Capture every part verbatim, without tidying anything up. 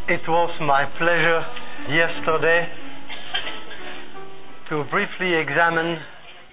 It was my pleasure yesterday to briefly examine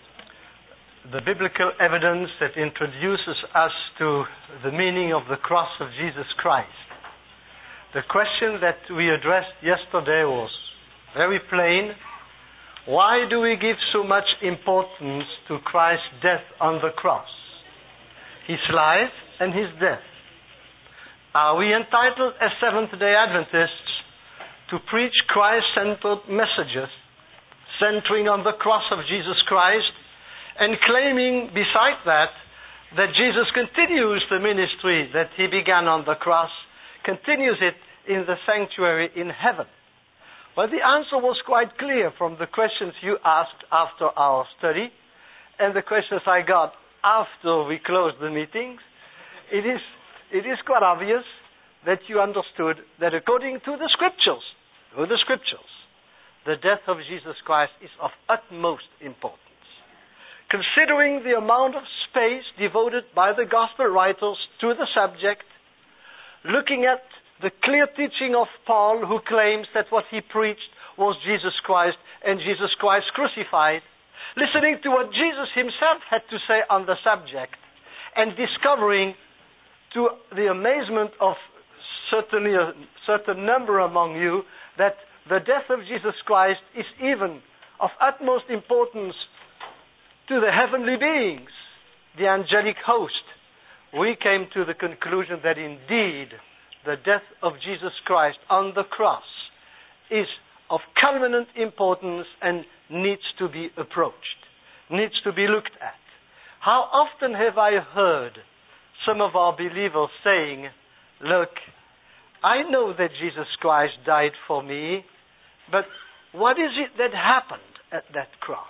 the biblical evidence that introduces us to the meaning of the cross of Jesus Christ. The question that we addressed yesterday was very plain. Why do we give so much importance to Christ's death on the cross? His life and his death. Are we entitled as Seventh-day Adventists to preach Christ-centered messages centering on the cross of Jesus Christ and claiming, beside that, that Jesus continues the ministry that he began on the cross, continues it in the sanctuary in heaven? Well, the answer was quite clear from the questions you asked after our study and the questions I got after we closed the meetings. It is It is quite obvious that you understood that according to the Scriptures, to the Scriptures, the death of Jesus Christ is of utmost importance. Considering the amount of space devoted by the Gospel writers to the subject, looking at the clear teaching of Paul, who claims that what he preached was Jesus Christ and Jesus Christ crucified, listening to what Jesus himself had to say on the subject, and discovering to the amazement of certainly a certain number among you that the death of Jesus Christ is even of utmost importance to the heavenly beings, the angelic host, we came to the conclusion that indeed the death of Jesus Christ on the cross is of culminant importance and needs to be approached, needs to be looked at. How often have I heard some of our believers saying, look, I know that Jesus Christ died for me, but what is it that happened at that cross?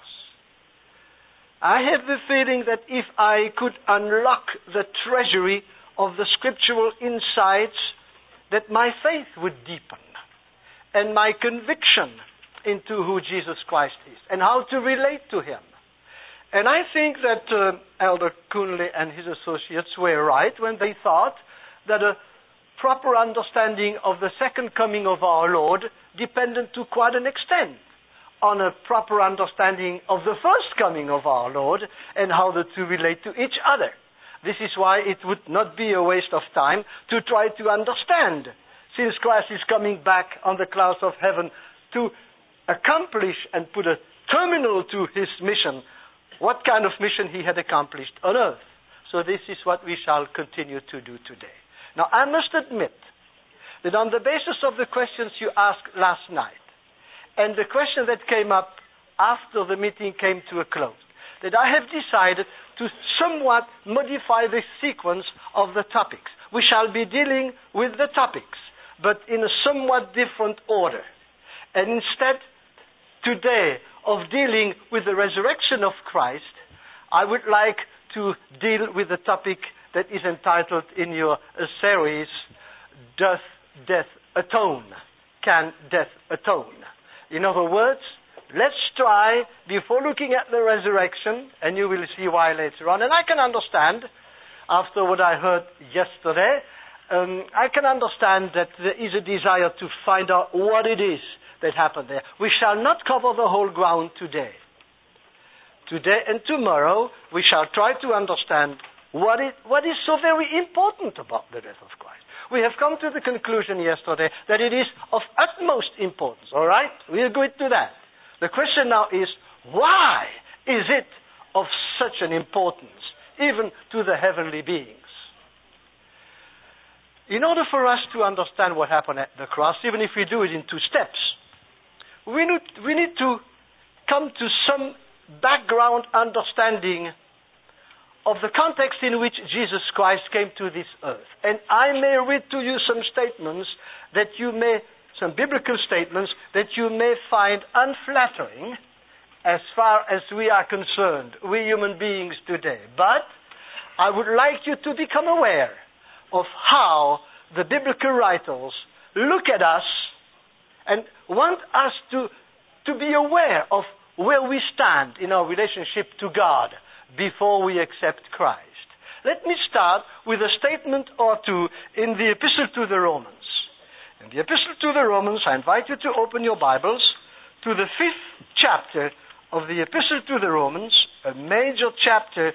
I have the feeling that if I could unlock the treasury of the scriptural insights, that my faith would deepen and my conviction into who Jesus Christ is and how to relate to him. And I think that uh, Elder Coonley and his associates were right when they thought that a proper understanding of the second coming of our Lord depended to quite an extent on a proper understanding of the first coming of our Lord and how the two relate to each other. This is why it would not be a waste of time to try to understand, since Christ is coming back on the clouds of heaven to accomplish and put a terminal to his mission, what kind of mission he had accomplished on earth. So this is what we shall continue to do today. Now, I must admit that on the basis of the questions you asked last night and the question that came up after the meeting came to a close, that I have decided to somewhat modify the sequence of the topics. We shall be dealing with the topics, but in a somewhat different order. And instead, today, of dealing with the resurrection of Christ, I would like to deal with the topic that is entitled in your uh, series, Does Death Atone? Can Death Atone? In other words, let's try, before looking at the resurrection, and you will see why later on, and I can understand, after what I heard yesterday, um, I can understand that there is a desire to find out what it is that happened there. We shall not cover the whole ground today. Today and tomorrow, we shall try to understand what, it, what is so very important about the death of Christ. We have come to the conclusion yesterday that it is of utmost importance, all right? We agree to that. The question now is, why is it of such an importance, even to the heavenly beings? In order for us to understand what happened at the cross, even if we do it in two steps, We need, we need to come to some background understanding of the context in which Jesus Christ came to this earth. And I may read to you some statements that you may, some biblical statements that you may find unflattering as far as we are concerned, we human beings today. But I would like you to become aware of how the biblical writers look at us and want us to, to be aware of where we stand in our relationship to God before we accept Christ. Let me start with a statement or two in the Epistle to the Romans. In the Epistle to the Romans, I invite you to open your Bibles to the fifth chapter of the Epistle to the Romans, a major chapter.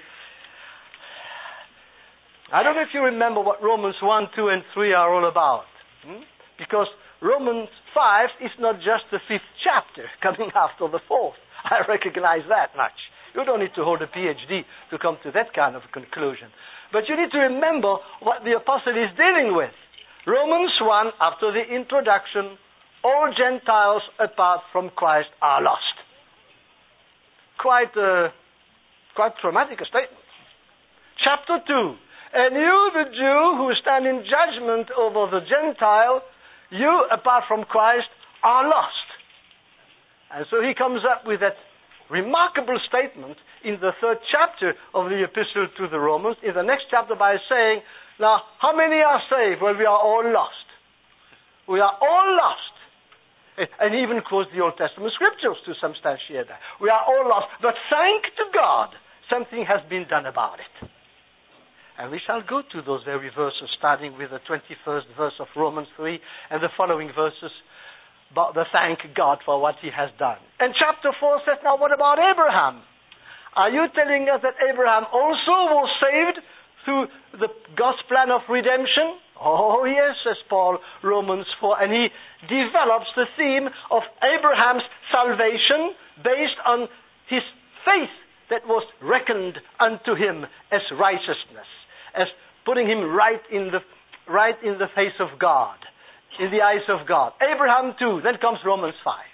I don't know if you remember what Romans one, two, and three are all about. Hmm? Because Romans five is not just the fifth chapter coming after the fourth. I recognize that much. You don't need to hold a P H D to come to that kind of conclusion. But you need to remember what the apostle is dealing with. Romans one, after the introduction, all Gentiles apart from Christ are lost. Quite a, quite traumatic a statement. Chapter two. And you, the Jew, who stand in judgment over the Gentile, you, apart from Christ, are lost. And so he comes up with that remarkable statement in the third chapter of the Epistle to the Romans, in the next chapter, by saying, now, how many are saved? Well, we are all lost. We are all lost. And he even quotes the Old Testament scriptures to substantiate that. We are all lost. But thank to God, something has been done about it. And we shall go to those very verses, starting with the twenty-first verse of Romans three and the following verses about the thank God for what he has done. And chapter four says, now what about Abraham? Are you telling us that Abraham also was saved through the God's plan of redemption? Oh yes, says Paul, Romans four. And he develops the theme of Abraham's salvation based on his faith that was reckoned unto him as righteousness, as putting him right in the right in the face of God, in the eyes of God. Abraham too. Then comes Romans five.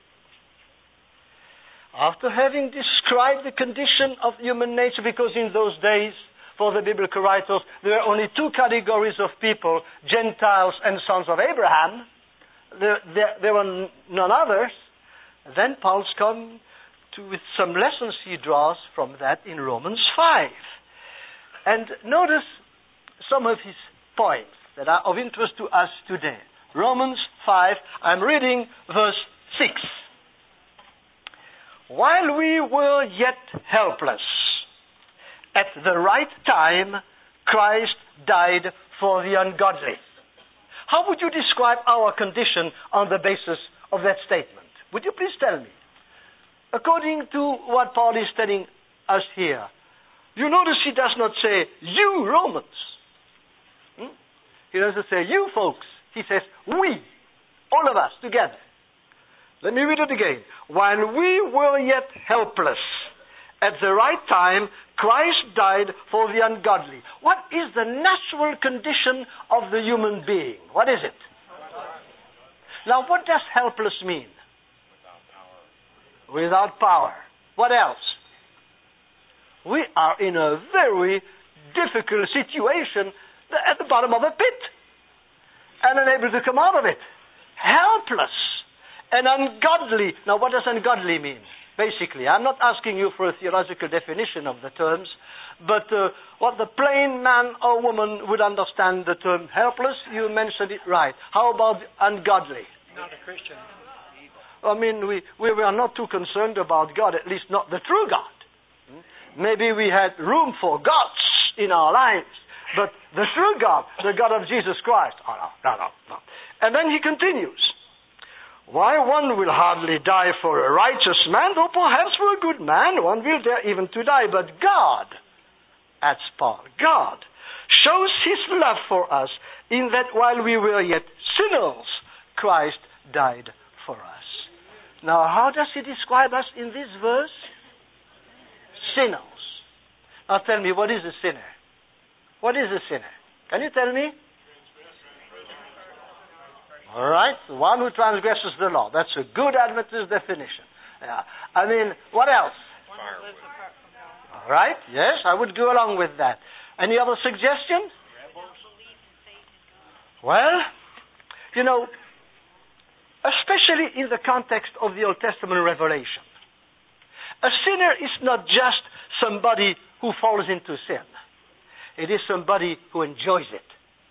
After having described the condition of human nature, because in those days, for the biblical writers, there were only two categories of people, Gentiles and sons of Abraham. There, there, there were none others. Then Paul's come to, with some lessons he draws from that in Romans five. And notice some of his points that are of interest to us today. Romans five, I'm reading verse six. While we were yet helpless, at the right time, Christ died for the ungodly. How would you describe our condition on the basis of that statement? Would you please tell me? According to what Paul is telling us here, you notice he does not say, you Romans. Hmm? He doesn't say, you folks. He says, we. All of us together. Let me read it again. While we were yet helpless, at the right time, Christ died for the ungodly. What is the natural condition of the human being? What is it? Now, what does helpless mean? Without power. What else? We are in a very difficult situation at the bottom of a pit and unable to come out of it. Helpless and ungodly. Now, what does ungodly mean? Basically, I'm not asking you for a theological definition of the terms, but uh, what the plain man or woman would understand the term helpless, you mentioned it right. How about ungodly? Not a Christian. I mean, we, we were not too concerned about God, at least not the true God. Maybe we had room for gods in our lives, but the true God, the God of Jesus Christ, oh no, no, no, no. And then he continues. Why, one will hardly die for a righteous man, though perhaps for a good man one will dare even to die. But God, adds Paul, God shows his love for us in that while we were yet sinners, Christ died for us. Now, how does he describe us in this verse? Sinners. Now tell me, what is a sinner? What is a sinner? Can you tell me? All right, the one who transgresses the law. That's a good Adventist definition. Yeah. I mean, what else? All right, yes, I would go along with that. Any other suggestions? Well, you know, especially in the context of the Old Testament revelation, a sinner is not just somebody who falls into sin. It is somebody who enjoys it,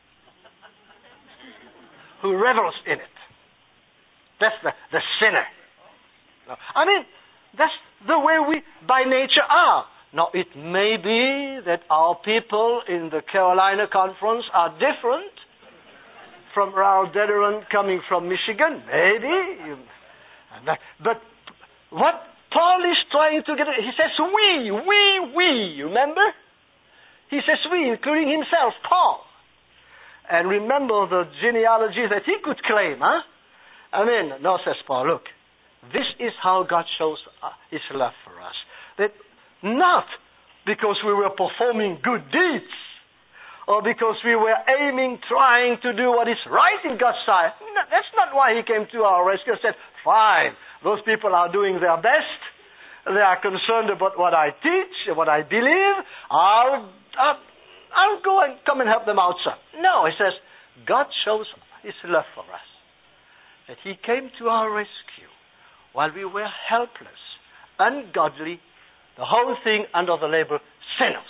who revels in it. That's the, the sinner. I mean, that's the way we by nature are. Now, it may be that our people in the Carolina Conference are different from Raoul Dederon coming from Michigan? Maybe. But what Paul is trying to get, he says we, we, we, you remember? He says we, including himself, Paul. And remember the genealogy that he could claim, huh? I mean, no, says Paul, look, this is how God shows his love for us. That not because we were performing good deeds, or because we were aiming, trying to do what is right in God's sight. No, that's not why he came to our rescue and said, fine, those people are doing their best. They are concerned about what I teach, what I believe. I'll, I'll, I'll go and come and help them out, sir. No, he says, God shows his love for us. That he came to our rescue while we were helpless, ungodly, the whole thing under the label sinners.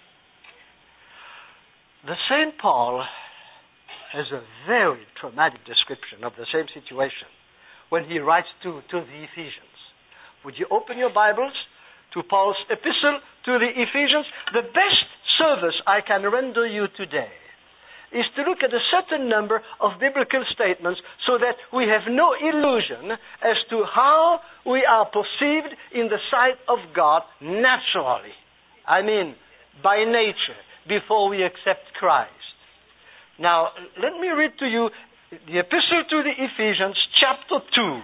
The Saint Paul has a very traumatic description of the same situation when he writes to, to the Ephesians. Would you open your Bibles to Paul's epistle to the Ephesians? The best service I can render you today is to look at a certain number of biblical statements so that we have no illusion as to how we are perceived in the sight of God naturally. I mean, by nature, before we accept Christ. Now, let me read to you the epistle to the Ephesians, chapter two.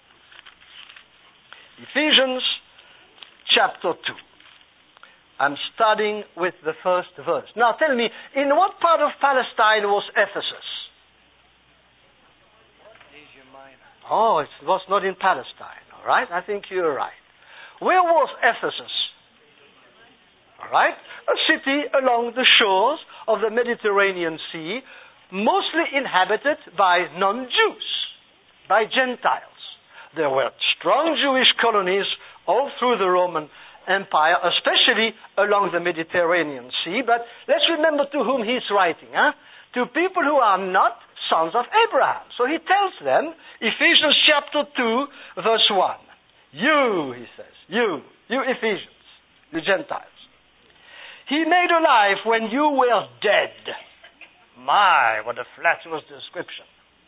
Ephesians, chapter two. I'm starting with the first verse. Now, tell me, in what part of Palestine was Ephesus? Asia Minor. Oh, it was not in Palestine, all right? I think you're right. Where was Ephesus? All right? A city along the shores of the Mediterranean Sea, mostly inhabited by non-Jews, by Gentiles. There were strong Jewish colonies all through the Roman Empire, especially along the Mediterranean Sea. But let's remember to whom he's writing, huh? To people who are not sons of Abraham. So he tells them, Ephesians chapter two, verse one. You, he says, you, you Ephesians, you Gentiles. He made alive when you were dead. My, what a fatuous description.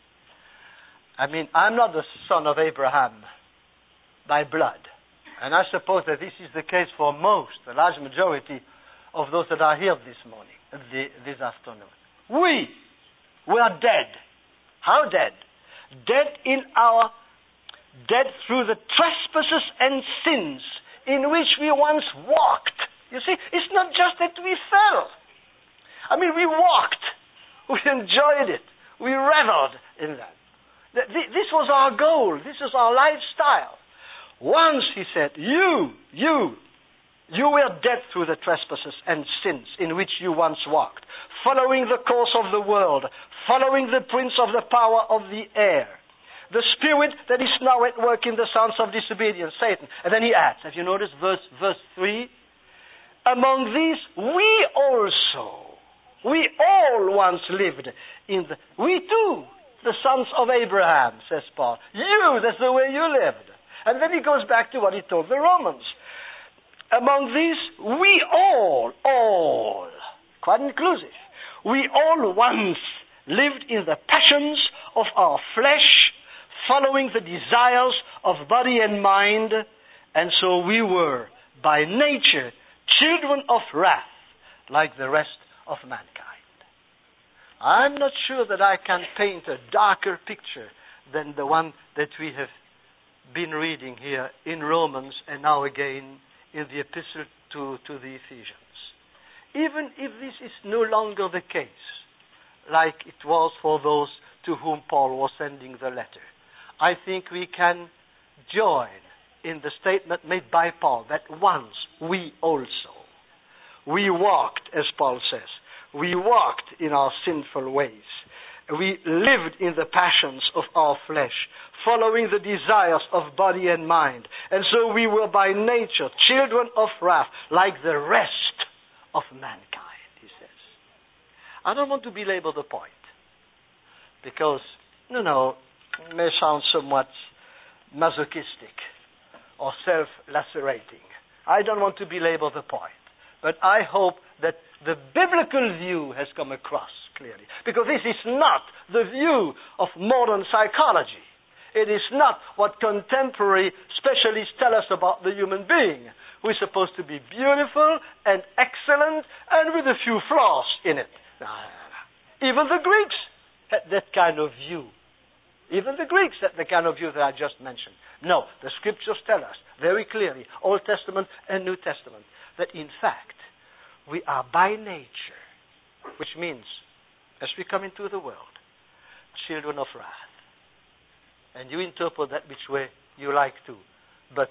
I mean, I'm not the son of Abraham by blood. And I suppose that this is the case for most, the large majority of those that are here this morning, this afternoon. We were dead. How dead? Dead in our, dead through the trespasses and sins in which we once walked. You see, it's not just that we fell. I mean, we walked. We enjoyed it. We reveled in that. This was our goal. This was our lifestyle. Once, he said, you, you, you were dead through the trespasses and sins in which you once walked, following the course of the world, following the prince of the power of the air, the spirit that is now at work in the sons of disobedience, Satan. And then he adds, have you noticed verse, verse three? Among these, we also, we all once lived in the, we too, the sons of Abraham, says Paul. You, that's the way you lived. And then he goes back to what he told the Romans. Among these, we all, all, quite inclusive, we all once lived in the passions of our flesh, following the desires of body and mind, and so we were, by nature, children of wrath, like the rest of mankind. I'm not sure that I can paint a darker picture than the one that we have been reading here in Romans and now again in the epistle to, to the Ephesians. Even if this is no longer the case, like it was for those to whom Paul was sending the letter, I think we can join in the statement made by Paul that once we also, we walked, as Paul says, we walked in our sinful ways. We lived in the passions of our flesh, following the desires of body and mind. And so we were by nature children of wrath, like the rest of mankind, he says. I don't want to belabor the point, because, you know, it may sound somewhat masochistic or self-lacerating. I don't want to belabor the point, but I hope that the biblical view has come across clearly. Because this is not the view of modern psychology. It is not what contemporary specialists tell us about the human being, who is supposed to be beautiful and excellent and with a few flaws in it. No, no, no. Even the Greeks had that kind of view. Even the Greeks had the kind of view that I just mentioned. No, the scriptures tell us very clearly, Old Testament and New Testament, that in fact, we are by nature, which means, as we come into the world, children of wrath. And you interpret that which way you like to. But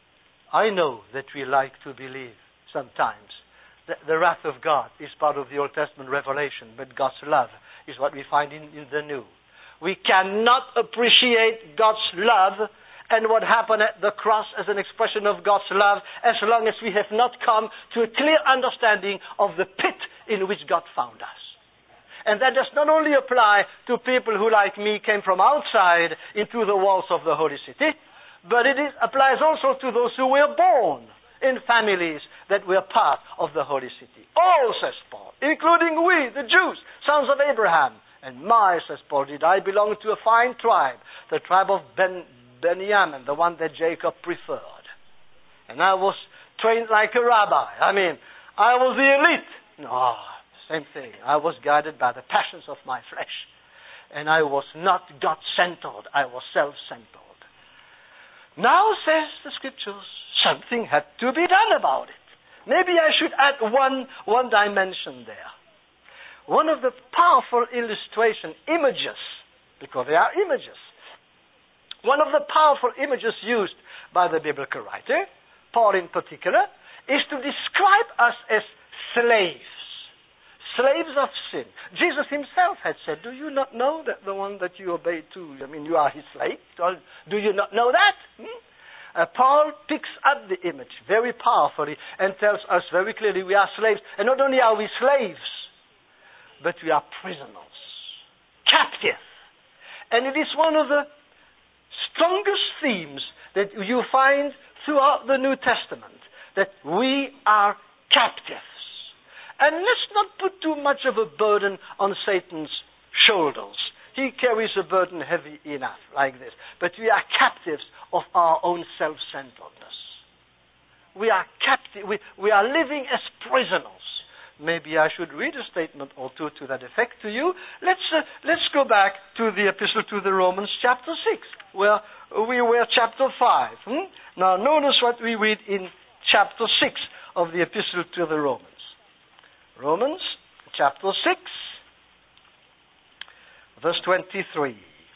I know that we like to believe sometimes that the wrath of God is part of the Old Testament revelation, but God's love is what we find in, in the New. We cannot appreciate God's love and what happened at the cross as an expression of God's love as long as we have not come to a clear understanding of the pit in which God found us. And that does not only apply to people who, like me, came from outside into the walls of the holy city, but it is, applies also to those who were born in families that were part of the holy city. All, says Paul, including we, the Jews, sons of Abraham. And my, says Paul, did I belong to a fine tribe, the tribe of Ben, Benjamin, the one that Jacob preferred. And I was trained like a rabbi. I mean, I was the elite. No. Same thing. I was guided by the passions of my flesh. And I was not God-centered. I was self-centered. Now, says the scriptures, something had to be done about it. Maybe I should add one, one dimension there. One of the powerful illustration images, because they are images, one of the powerful images used by the biblical writer, Paul in particular, is to describe us as slaves. Slaves of sin. Jesus himself had said, do you not know that the one that you obey to, I mean, you are his slave? Do you not know that? Hmm? Uh, Paul picks up the image very powerfully and tells us very clearly we are slaves. And not only are we slaves, but we are prisoners. Captive. And it is one of the strongest themes that you find throughout the New Testament, that we are captives. And let's not put too much of a burden on Satan's shoulders. He carries a burden heavy enough like this. But we are captives of our own self-centeredness. We are captive. We, we are living as prisoners. Maybe I should read a statement or two to that effect to you. Let's uh, let's go back to the Epistle to the Romans, chapter six, where we were chapter five. Hmm? Now notice what we read in chapter six of the Epistle to the Romans. Romans chapter six, verse twenty-three.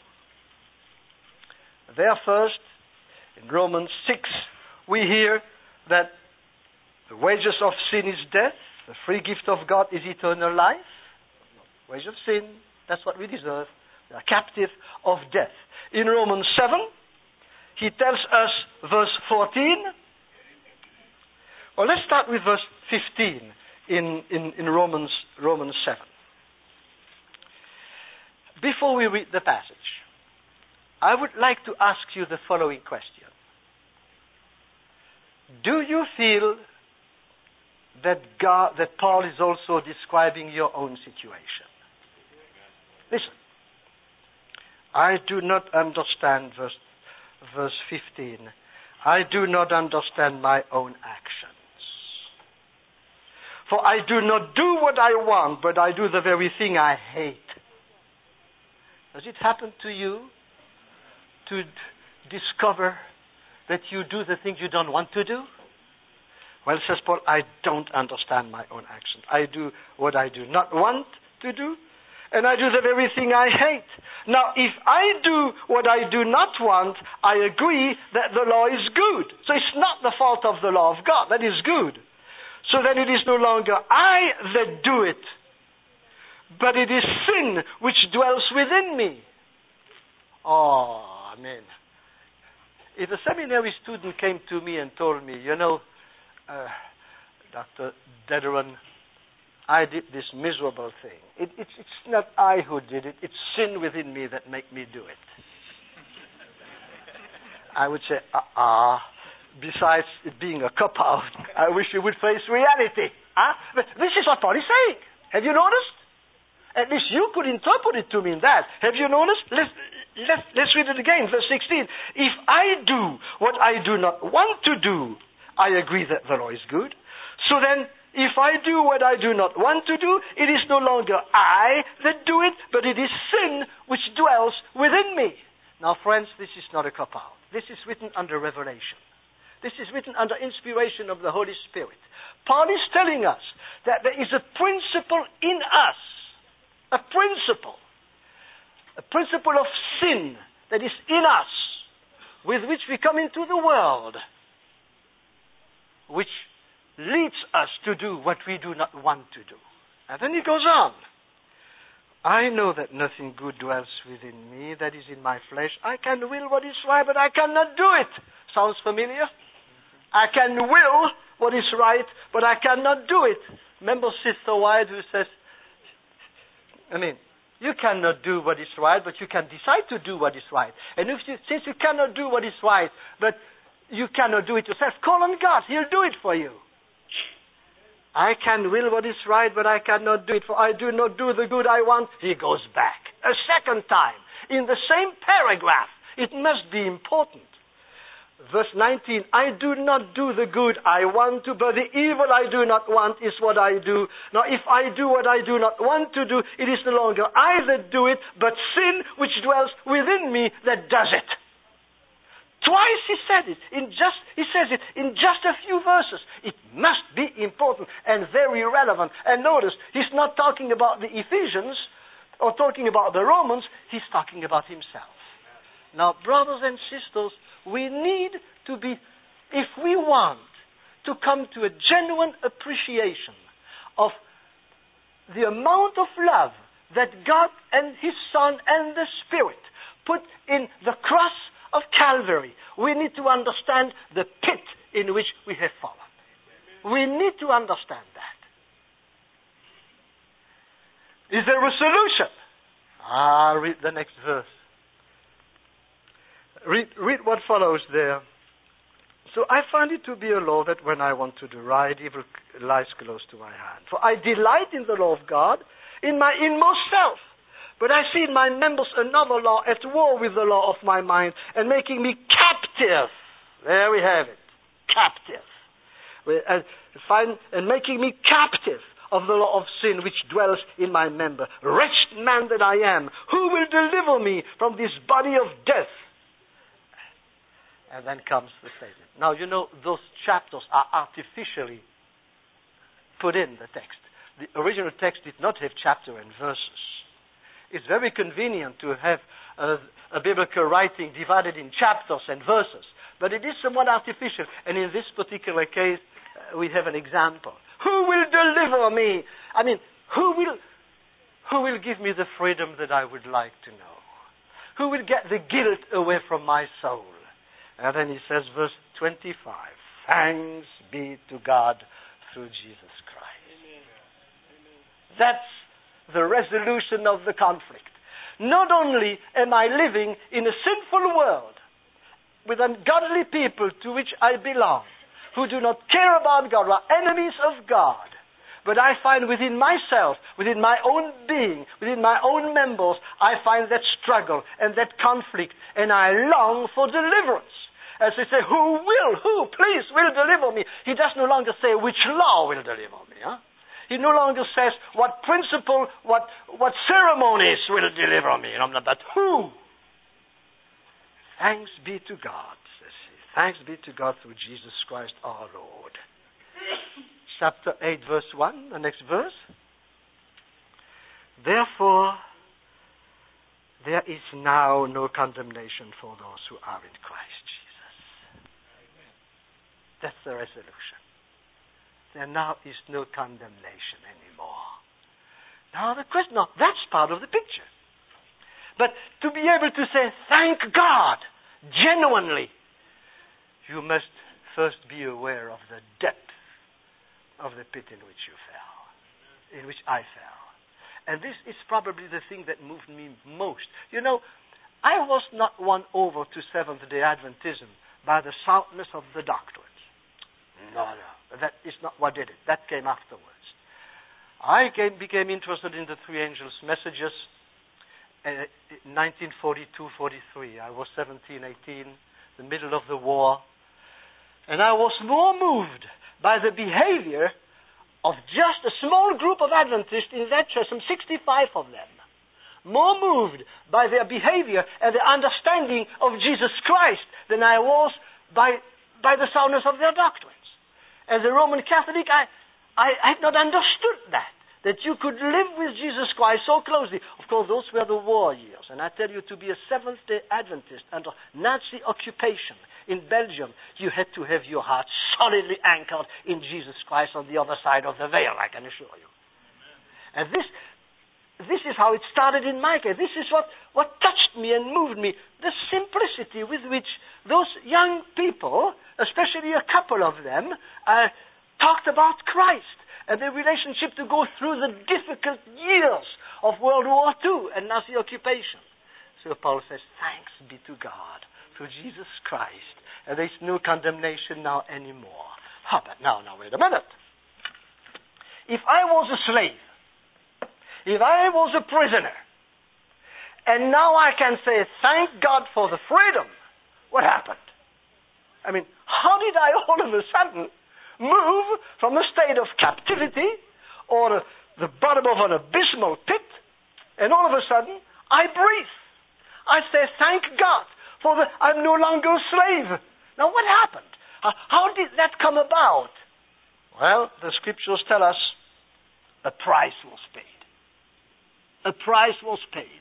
There first, in Romans six, we hear that the wages of sin is death, the free gift of God is eternal life. Wage of sin, that's what we deserve. We are captive of death. In Romans seven, he tells us, verse fourteen. Well, let's start with verse fifteen. In, in, in Romans, Romans seven. Before we read the passage, I would like to ask you the following question. Do you feel that God, that Paul is also describing your own situation? Listen. I do not understand verse, verse fifteen. I do not understand my own actions. For I do not do what I want, but I do the very thing I hate. Does it happen to you to d- discover that you do the things you don't want to do? Well, says Paul, I don't understand my own actions. I do what I do not want to do, and I do the very thing I hate. Now, if I do what I do not want, I agree that the law is good. So it's not the fault of the law of God. That is good. So then it is no longer I that do it, but it is sin which dwells within me. Oh, amen. If a seminary student came to me and told me, you know, uh, Doctor Dederon, I did this miserable thing. It, it's, it's not I who did it. It's sin within me that make me do it. I would say, uh-uh. Besides it being a cop-out, I wish you would face reality. Huh? But this is what Paul is saying. Have you noticed? At least you could interpret it to mean that. Have you noticed? Let's, let's, let's read it again, verse sixteen. If I do what I do not want to do, I agree that the law is good. So then, if I do what I do not want to do, it is no longer I that do it, but it is sin which dwells within me. Now, friends, this is not a cop-out. This is written under revelation. This is written under inspiration of the Holy Spirit. Paul is telling us that there is a principle in us, a principle, a principle of sin that is in us, with which we come into the world, which leads us to do what we do not want to do. And then he goes on. I know that nothing good dwells within me, that is in my flesh. I can will what is right, but I cannot do it. Sounds familiar? I can will what is right, but I cannot do it. Remember Sister White who says, I mean, you cannot do what is right, but you can decide to do what is right. And if you, since you cannot do what is right, but you cannot do it yourself, call on God. He'll do it for you. I can will what is right, but I cannot do it, for I do not do the good I want. He goes back a second time in the same paragraph. It must be important. Verse nineteen, I do not do the good I want to, but the evil I do not want is what I do. Now if I do what I do not want to do, it is no longer I that do it, but sin which dwells within me that does it. Twice he said it, in just, he says it in just a few verses. It must be important and very relevant. And notice, he's not talking about the Ephesians or talking about the Romans, he's talking about himself. Now, brothers and sisters, we need to be, if we want to come to a genuine appreciation of the amount of love that God and His Son and the Spirit put in the cross of Calvary, we need to understand the pit in which we have fallen. We need to understand that. Is there a solution? Ah, read the next verse. Read, read what follows there. So I find it to be a law that when I want to do right, evil lies close to my hand. For I delight in the law of God, in my inmost self. But I see in my members another law at war with the law of my mind and making me captive. There we have it. Captive. And, find, and making me captive of the law of sin which dwells in my member. Wretched man that I am, who will deliver me from this body of death? And then comes the statement. Now, you know, those chapters are artificially put in the text. The original text did not have chapter and verses. It's very convenient to have a, a biblical writing divided in chapters and verses, but it is somewhat artificial. And in this particular case, uh, we have an example. Who will deliver me? I mean, who will, who will give me the freedom that I would like to know? Who will get the guilt away from my soul? And then he says, verse twenty-five, thanks be to God through Jesus Christ. Amen. That's the resolution of the conflict. Not only am I living in a sinful world with ungodly people to which I belong, who do not care about God, who are enemies of God, but I find within myself, within my own being, within my own members, I find that struggle and that conflict, and I long for deliverance. As they say, who will, who, please, will deliver me? He does no longer say which law will deliver me. Huh? He no longer says what principle, what what ceremonies will deliver me. But who? Thanks be to God, says he. Thanks be to God through Jesus Christ our Lord. Chapter eight, verse one, the next verse. Therefore, there is now no condemnation for those who are in Christ Jesus. That's the resolution. There now is no condemnation anymore. Now the question, now that's part of the picture. But to be able to say, thank God, genuinely, you must first be aware of the depth of the pit in which you fell, in which I fell. And this is probably the thing that moved me most. You know, I was not won over to Seventh-day Adventism by the soundness of the doctrines. No, no. That is not what did it. That came afterwards. I came, became interested in the three angels' messages in nineteen forty-two forty-three. I was seventeen, eighteen, the middle of the war. And I was more moved by the behavior of just a small group of Adventists in that church, some sixty-five of them. More moved by their behavior and the understanding of Jesus Christ than I was by, by the soundness of their doctrines. As a Roman Catholic, I, I, I had not understood that. That you could live with Jesus Christ so closely. Of course, those were the war years. And I tell you, to be a Seventh-day Adventist under Nazi occupation in Belgium, you had to have your heart solidly anchored in Jesus Christ on the other side of the veil, I can assure you. And this this is how it started in my case. This is what, what touched me and moved me. The simplicity with which those young people, especially a couple of them, uh, talked about Christ. And the relationship to go through the difficult years of World War Two and Nazi occupation. So Paul says, thanks be to God through Jesus Christ. And there's no condemnation now anymore. How about now? Now, wait a minute. If I was a slave, if I was a prisoner, and now I can say, thank God for the freedom, what happened? I mean, how did I all of a sudden move from a state of captivity or the bottom of an abysmal pit, and all of a sudden I breathe. I say, thank God for the, I'm no longer a slave. Now what happened? How, how did that come about? Well, the scriptures tell us a price was paid. A price was paid.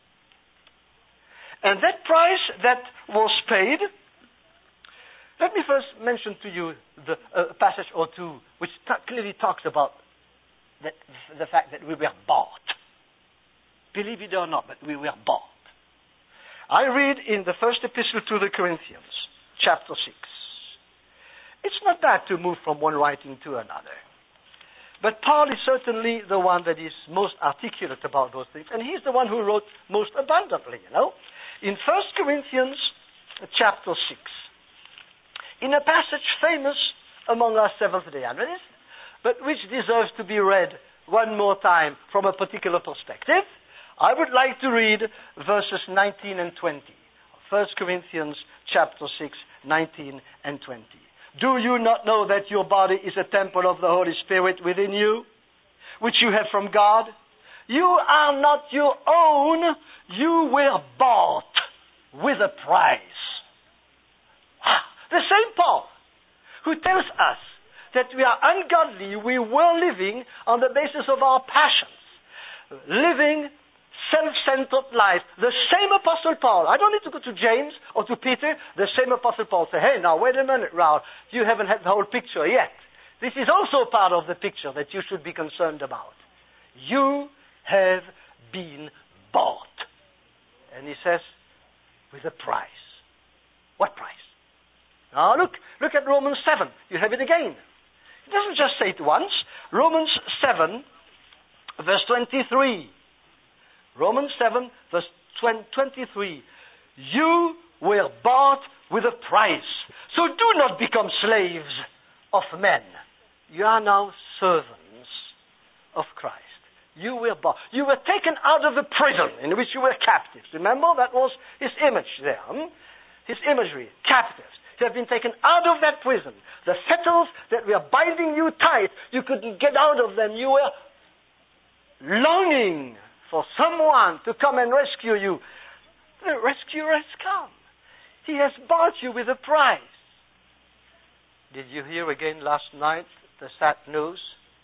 And that price that was paid, let me first mention to you the uh, passage or two which t- clearly talks about that, the fact that we were bought. Believe it or not, but we were bought. I read in the first epistle to the Corinthians, chapter six. It's not bad to move from one writing to another. But Paul is certainly the one that is most articulate about those things, and he's the one who wrote most abundantly, you know. In First Corinthians, chapter six, in a passage famous among us Seventh-day Adventists, but which deserves to be read one more time from a particular perspective, I would like to read verses nineteen and twenty. First Corinthians chapter six, nineteen and twenty. Do you not know that your body is a temple of the Holy Spirit within you, which you have from God? You are not your own. You were bought with a price. The same Paul who tells us that we are ungodly, we were living on the basis of our passions, living self-centered life. The same Apostle Paul, I don't need to go to James or to Peter, the same Apostle Paul said, hey, now wait a minute, Raoul, you haven't had the whole picture yet. This is also part of the picture that you should be concerned about. You have been bought. And he says, with a price. What price? Now look, look at Romans seven. You have it again. It doesn't just say it once. Romans seven, verse twenty-three. Romans seven, verse twenty-three. You were bought with a price. So do not become slaves of men. You are now servants of Christ. You were bought. You were taken out of the prison in which you were captives. Remember, that was his image there. Hmm? His imagery, captives. You have been taken out of that prison. The fetters that were binding you tight, you couldn't get out of them. You were longing for someone to come and rescue you. The rescuer has come. He has bought you with a price. Did you hear again last night the sad news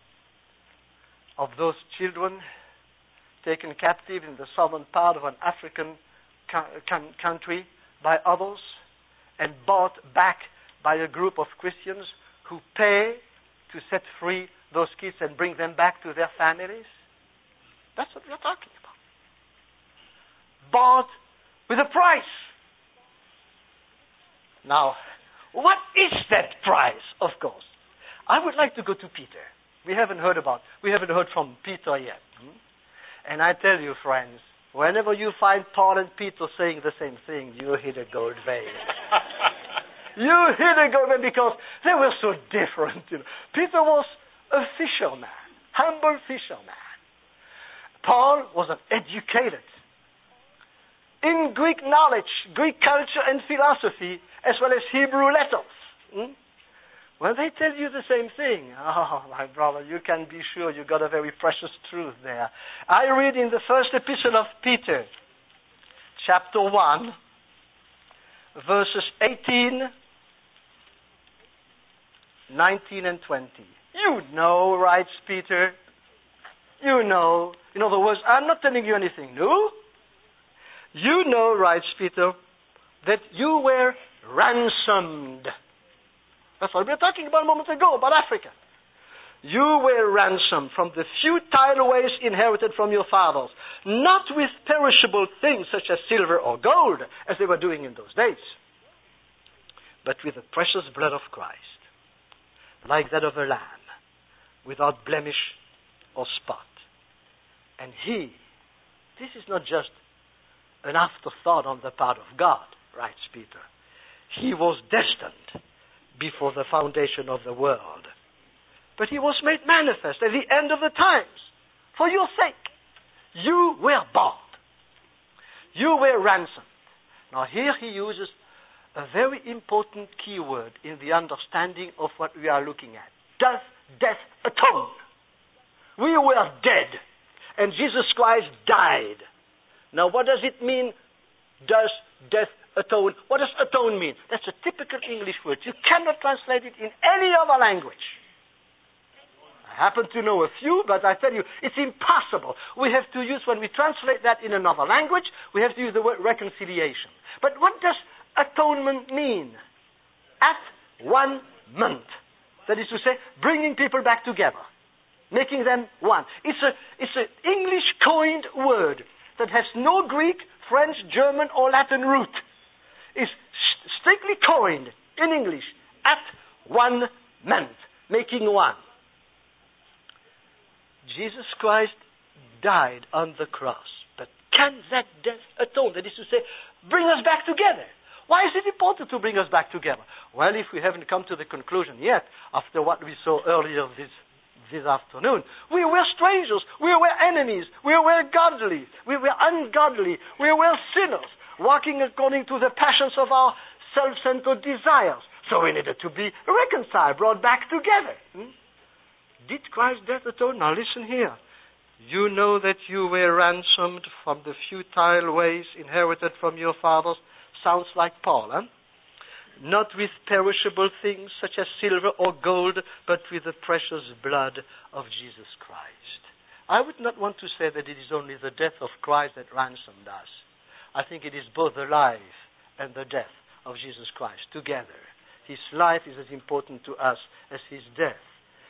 of those children taken captive in the southern part of an African co- country by others and bought back by a group of Christians who pay to set free those kids and bring them back to their families? That's what we're talking about. Bought with a price. Now, what is that price? Of course, I would like to go to Peter. We haven't heard about, we haven't heard from Peter yet. Hmm? And I tell you, friends, whenever you find Paul and Peter saying the same thing, you hit a gold vein. You hit a gold vein because they were so different. You know. Peter was a fisherman. humble fisherman. Paul was an educated in Greek knowledge, Greek culture and philosophy, as well as Hebrew letters. Hmm? Well, they tell you the same thing. Oh, my brother, you can be sure you got a very precious truth there. I read in the first epistle of Peter, chapter one, verses eighteen, nineteen, and twenty. You know, writes Peter. You know. In other words, I'm not telling you anything new. You know, writes Peter, that you were ransomed. That's what we were talking about a moment ago, about Africa. You were ransomed from the futile ways inherited from your fathers, not with perishable things such as silver or gold, as they were doing in those days, but with the precious blood of Christ, like that of a lamb, without blemish or spot. And he, this is not just an afterthought on the part of God, writes Peter. He was destined before the foundation of the world. But he was made manifest at the end of the times for your sake. You were bought. You were ransomed. Now here he uses a very important key word in the understanding of what we are looking at. Does death atone? We were dead, and Jesus Christ died. Now what does it mean, does death atone? What does atone mean? That's a typical English word. You cannot translate it in any other language. I happen to know a few, but I tell you, it's impossible. We have to use, when we translate that in another language, we have to use the word reconciliation. But what does atonement mean? At one month. That is to say, bringing people back together. Making them one. It's a, it's an English coined word that has no Greek, French, German, or Latin root. Is strictly coined in English at one month, making one. Jesus Christ died on the cross, but can that death atone? That is to say, bring us back together. Why is it important to bring us back together? Well, if we haven't come to the conclusion yet, after what we saw earlier this this afternoon, we were strangers, we were enemies, we were godly, we were ungodly, we were sinners, walking according to the passions of our self-centered desires. So we needed to be reconciled, brought back together. Hmm? Did Christ's death atone? Now listen here. You know that you were ransomed from the futile ways inherited from your fathers. Sounds like Paul, huh? Not with perishable things such as silver or gold, but with the precious blood of Jesus Christ. I would not want to say that it is only the death of Christ that ransomed us. I think it is both the life and the death of Jesus Christ together. His life is as important to us as his death.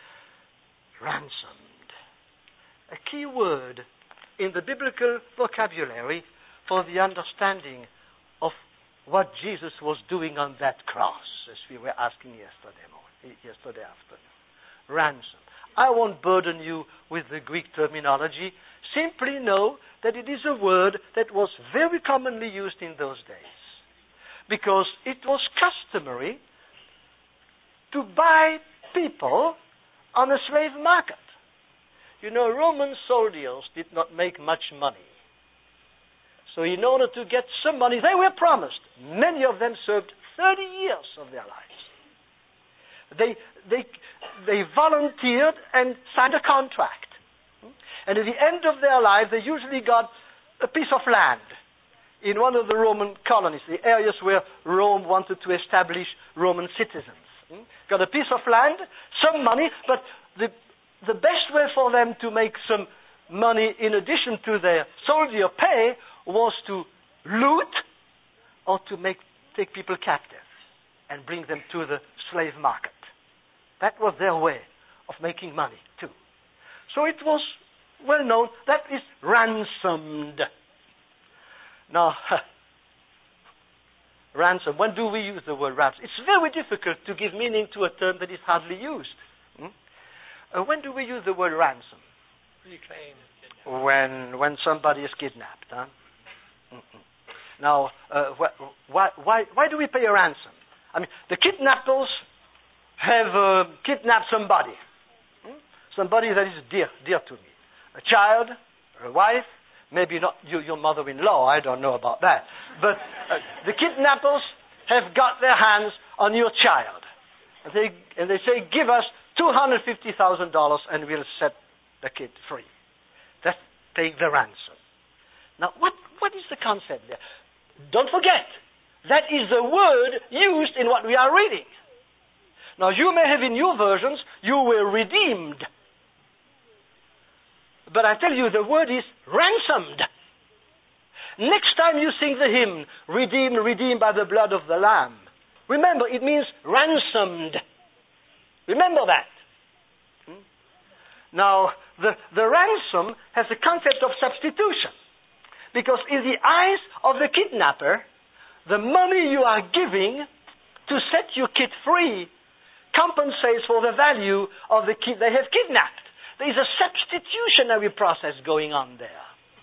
Ransomed. A key word in the biblical vocabulary for the understanding of what Jesus was doing on that cross, as we were asking yesterday morning, yesterday afternoon. Ransom. I won't burden you with the Greek terminology. Simply know that it is a word that was very commonly used in those days, because it was customary to buy people on a slave market. You know, Roman soldiers did not make much money. So in order to get some money, they were promised. Many of them served thirty years of their lives. They, they, they volunteered and signed a contract. And at the end of their life, they usually got a piece of land in one of the Roman colonies, the areas where Rome wanted to establish Roman citizens. Got a piece of land, some money, but the, the best way for them to make some money in addition to their soldier pay was to loot or to make take people captive and bring them to the slave market. That was their way of making money too. So it was well known. That is ransomed. Now, ransom, when do we use the word ransom? It's very difficult to give meaning to a term that is hardly used. Hmm? Uh, when do we use the word ransom? Reclaim. When, when somebody is kidnapped. Huh? Mm-mm. Now, uh, wh- why, why, why do we pay a ransom? I mean, the kidnappers have uh, kidnapped somebody. Hmm? somebody that is dear, dear to me. A child, a wife, maybe not you, your mother-in-law, I don't know about that. But uh, the kidnappers have got their hands on your child. And they, and they say, give us two hundred fifty thousand dollars and we'll set the kid free. That's paying the ransom. Now, what, what is the concept there? Don't forget, that is the word used in what we are reading. Now, you may have in your versions, you were redeemed. But I tell you, the word is ransomed. Next time you sing the hymn, redeemed, redeemed by the blood of the Lamb, remember, it means ransomed. Remember that. Hmm? Now, the, the ransom has a concept of substitution. Because in the eyes of the kidnapper, the money you are giving to set your kid free compensates for the value of the kid they have kidnapped. There is a substitutionary process going on there.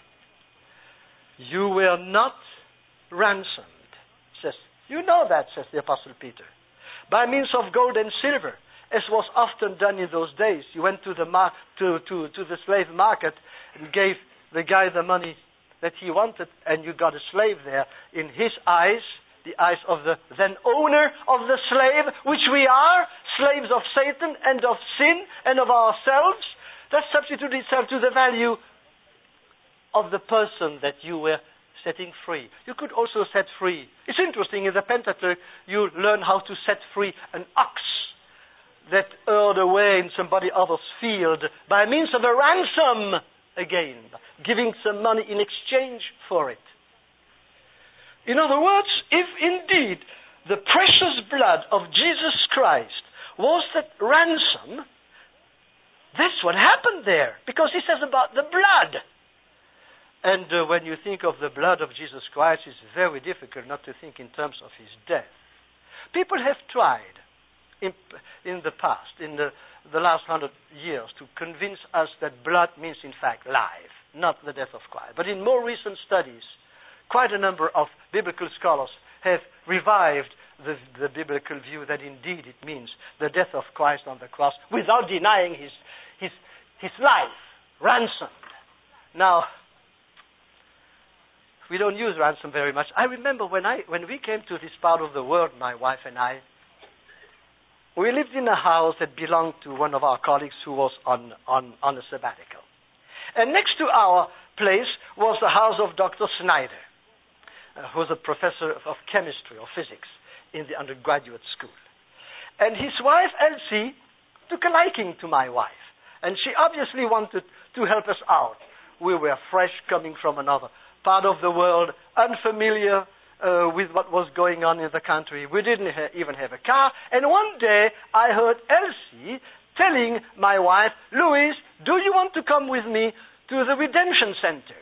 You were not ransomed, says, you know that, says the Apostle Peter, by means of gold and silver, as was often done in those days. You went to the mar- to, to, to the slave market and gave the guy the money that he wanted, and you got a slave there. In his eyes, the eyes of the then owner of the slave, which we are, slaves of Satan and of sin and of ourselves, that substituted itself to the value of the person that you were setting free. You could also set free. It's interesting, in the Pentateuch, you learn how to set free an ox that erred away in somebody else's field by means of a ransom, again, giving some money in exchange for it. In other words, if indeed the precious blood of Jesus Christ was that ransom, that's what happened there, because he says about the blood. And uh, when you think of the blood of Jesus Christ, it's very difficult not to think in terms of his death. People have tried in, in the past, in the, the last hundred years, to convince us that blood means in fact life, not the death of Christ. But in more recent studies, quite a number of biblical scholars have revived the, the biblical view that indeed it means the death of Christ on the cross without denying his, his, his life, ransomed. Now, we don't use ransom very much. I remember when I when we came to this part of the world, my wife and I, we lived in a house that belonged to one of our colleagues who was on, on, on a sabbatical. And next to our place was the house of Doctor Snyder, uh, who was a professor of chemistry or physics in the undergraduate school. And his wife, Elsie, took a liking to my wife. And she obviously wanted to help us out. We were fresh, coming from another part of the world, unfamiliar uh, with what was going on in the country. We didn't ha- even have a car. And one day, I heard Elsie telling my wife, Louise, do you want to come with me to the Redemption Center?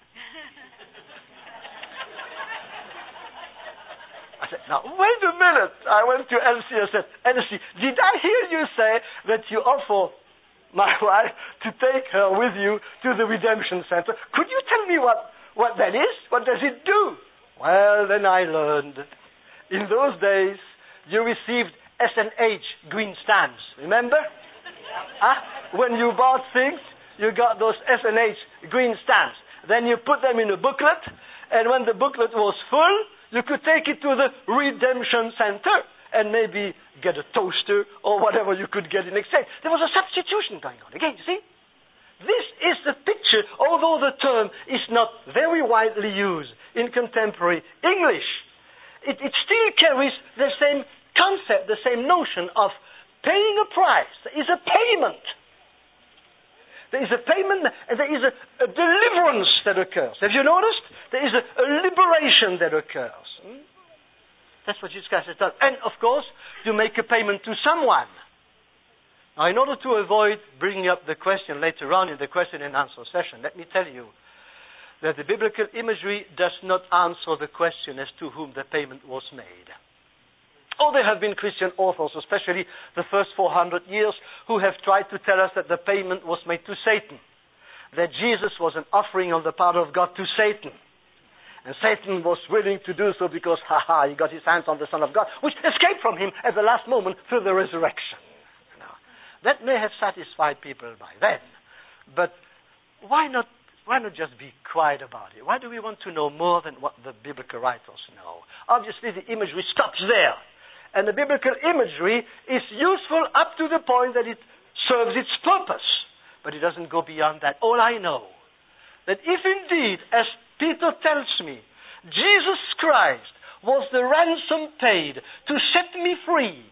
I said, now, wait a minute. I went to Elsie and said, Elsie, did I hear you say that you offer my wife to take her with you to the Redemption Center? Could you tell me what What that is? What does it do? Well, then I learned. In those days, you received S and H green stamps. Remember? Huh? When you bought things, you got those S and H green stamps. Then you put them in a booklet, and when the booklet was full, you could take it to the Redemption Center and maybe get a toaster or whatever you could get in exchange. There was a substitution going on. Again, you see? This is the picture, although the term is not very widely used in contemporary English. It, it still carries the same concept, the same notion of paying a price. There is a payment. There is a payment and there is a, a deliverance that occurs. Have you noticed? There is a, a liberation that occurs. Hmm? That's what Jesus Christ has done. And, of course, you make a payment to someone. Now, in order to avoid bringing up the question later on in the question and answer session, let me tell you that the biblical imagery does not answer the question as to whom the payment was made. Oh, there have been Christian authors, especially the first four hundred years, who have tried to tell us that the payment was made to Satan, that Jesus was an offering on the part of God to Satan. And Satan was willing to do so because, ha ha, he got his hands on the Son of God, which escaped from him at the last moment through the resurrection. That may have satisfied people by then. But why not, why not just be quiet about it? Why do we want to know more than what the biblical writers know? Obviously, the imagery stops there. And the biblical imagery is useful up to the point that it serves its purpose. But it doesn't go beyond that. All I know, that if indeed, as Peter tells me, Jesus Christ was the ransom paid to set me free,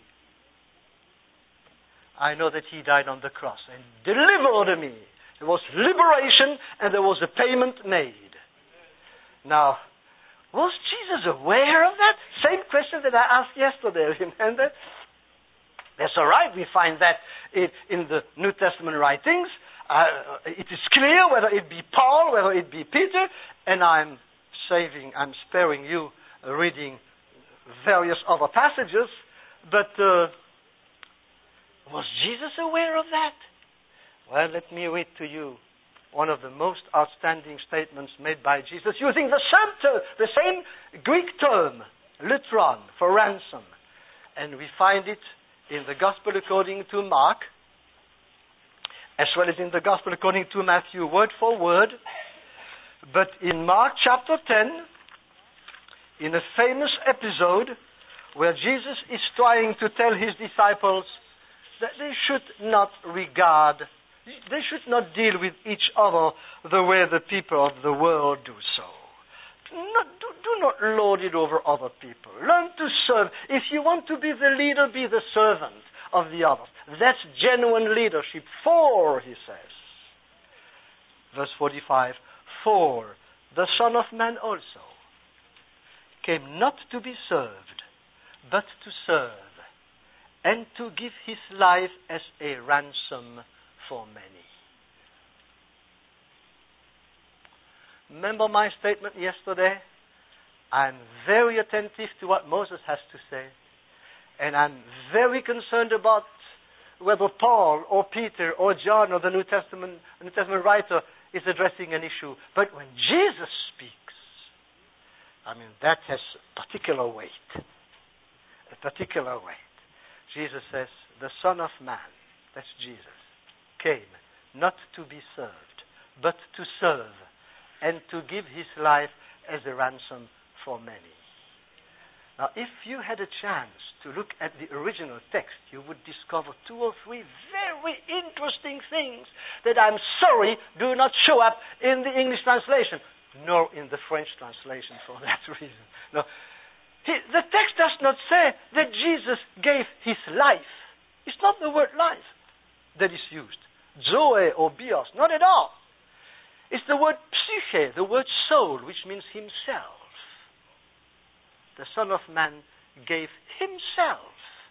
I know that he died on the cross and delivered me. There was liberation and there was a payment made. Now, was Jesus aware of that? Same question that I asked yesterday, remember? That's all right. We find that in, in the New Testament writings. Uh, it is clear whether it be Paul, whether it be Peter, and I'm saving, I'm sparing you uh, reading various other passages, but uh, was Jesus aware of that? Well, let me read to you one of the most outstanding statements made by Jesus using the same term, the same Greek term, lutron, for ransom. And we find it in the Gospel according to Mark, as well as in the Gospel according to Matthew, word for word. But in Mark chapter ten, in a famous episode where Jesus is trying to tell his disciples that they should not regard, they should not deal with each other the way the people of the world do so. Not, do, do not lord it over other people. Learn to serve. If you want to be the leader, be the servant of the others. That's genuine leadership. For, he says, verse forty-five, for the Son of Man also came not to be served, but to serve, and to give his life as a ransom for many. Remember my statement yesterday? I'm very attentive to what Moses has to say, and I'm very concerned about whether Paul or Peter or John or the New Testament, New Testament writer is addressing an issue. But when Jesus speaks, I mean, that has particular weight. A particular weight. Jesus says, the Son of Man, that's Jesus, came not to be served, but to serve, and to give his life as a ransom for many. Now, if you had a chance to look at the original text, you would discover two or three very interesting things that I'm sorry do not show up in the English translation, nor in the French translation for that reason. No. He, the text does not say that Jesus gave his life. It's not the word life that is used. Zoe or bios, not at all. It's the word psyche, the word soul, which means himself. The Son of Man gave himself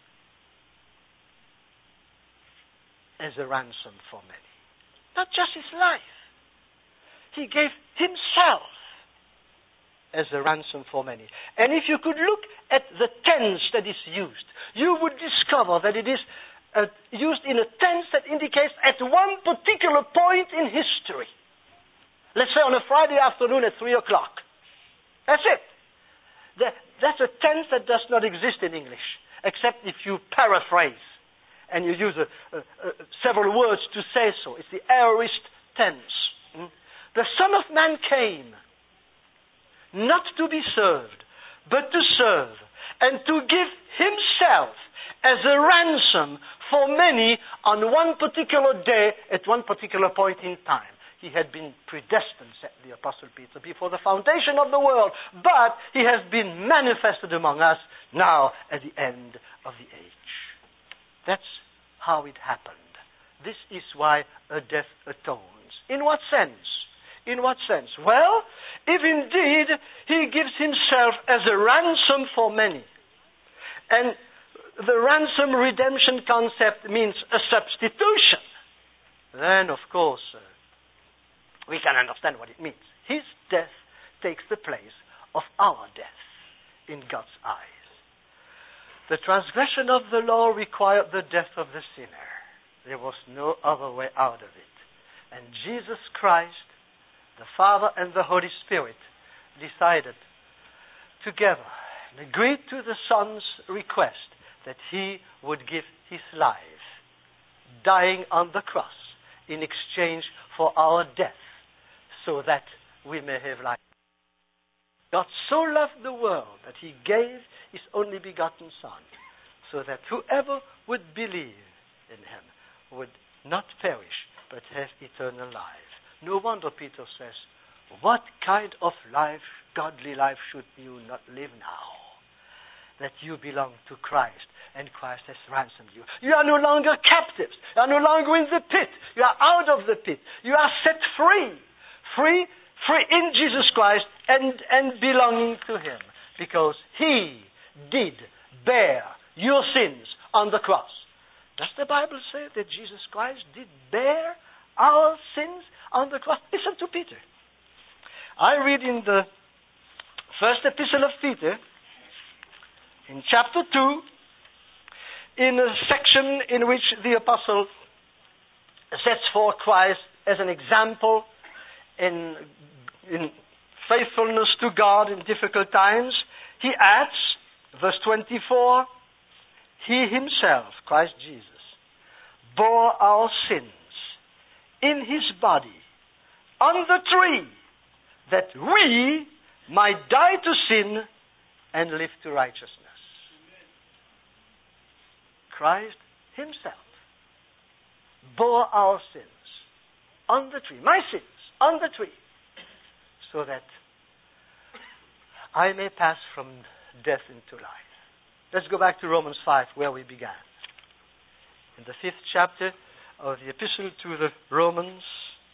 as a ransom for many. Not just his life. He gave himself as a ransom for many. And if you could look at the tense that is used, you would discover that it is uh, used in a tense that indicates at one particular point in history. Let's say on a Friday afternoon at three o'clock. That's it. That, that's a tense that does not exist in English, except if you paraphrase and you use a, a, a, several words to say so. It's the aorist tense. Hmm? The Son of Man came not to be served, but to serve, and to give himself as a ransom for many on one particular day at one particular point in time. He had been predestined, said the Apostle Peter, before the foundation of the world, but he has been manifested among us now at the end of the age. That's how it happened. This is why a death atones. In what sense? In what sense? Well, if indeed he gives himself as a ransom for many, and the ransom redemption concept means a substitution, then of course uh, we can understand what it means. His death takes the place of our death in God's eyes. The transgression of the law required the death of the sinner. There was no other way out of it. And Jesus Christ, the Father and the Holy Spirit, decided together and agreed to the Son's request that he would give his life dying on the cross in exchange for our death, so that we may have life. God so loved the world that he gave his only begotten Son, so that whoever would believe in him would not perish, but have eternal life. No wonder Peter says, what kind of life, godly life, should you not live now? That you belong to Christ, and Christ has ransomed you. You are no longer captives. You are no longer in the pit. You are out of the pit. You are set free. Free, free in Jesus Christ and, and belonging to him. Because he did bear your sins on the cross. Does the Bible say that Jesus Christ did bear our sins on the cross? Listen to Peter. I read in the first epistle of Peter, in chapter two, in a section in which the apostle sets forth Christ as an example in, in faithfulness to God in difficult times, he adds, verse twenty-four, he himself, Christ Jesus, bore our sins in his body on the tree, that we might die to sin and live to righteousness. Christ himself bore our sins on the tree, my sins on the tree, so that I may pass from death into life. Let's go back to Romans five, where we began. In the fifth chapter of the epistle to the Romans,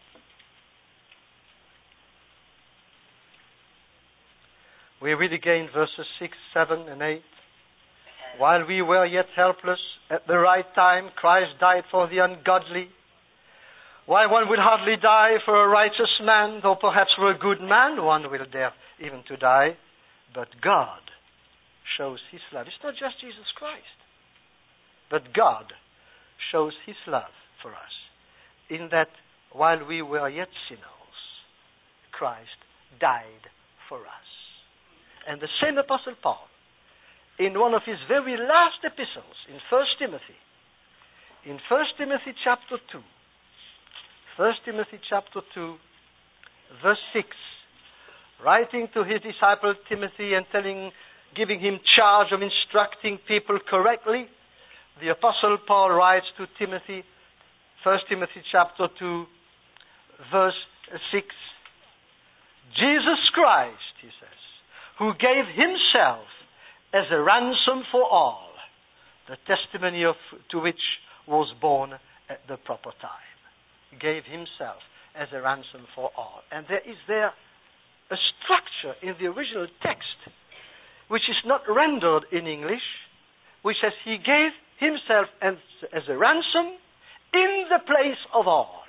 we read again verses six, seven, and eight. While we were yet helpless, at the right time, Christ died for the ungodly. Why, one would hardly die for a righteous man, though perhaps for a good man one will dare even to die. But God shows his love. It's not just Jesus Christ, but God shows his love for us, in that while we were yet sinners, Christ died for us. And the same Apostle Paul, in one of his very last epistles, in First Timothy, in First Timothy chapter two, First Timothy chapter two, verse six, writing to his disciple Timothy and telling, giving him charge of instructing people correctly, the Apostle Paul writes to Timothy, First Timothy chapter two, verse six, Jesus Christ, he says, who gave himself as a ransom for all, the testimony of to which was born at the proper time. He gave himself as a ransom for all. And there is there a structure in the original text which is not rendered in English, which says he gave himself as, as a ransom in the place of all.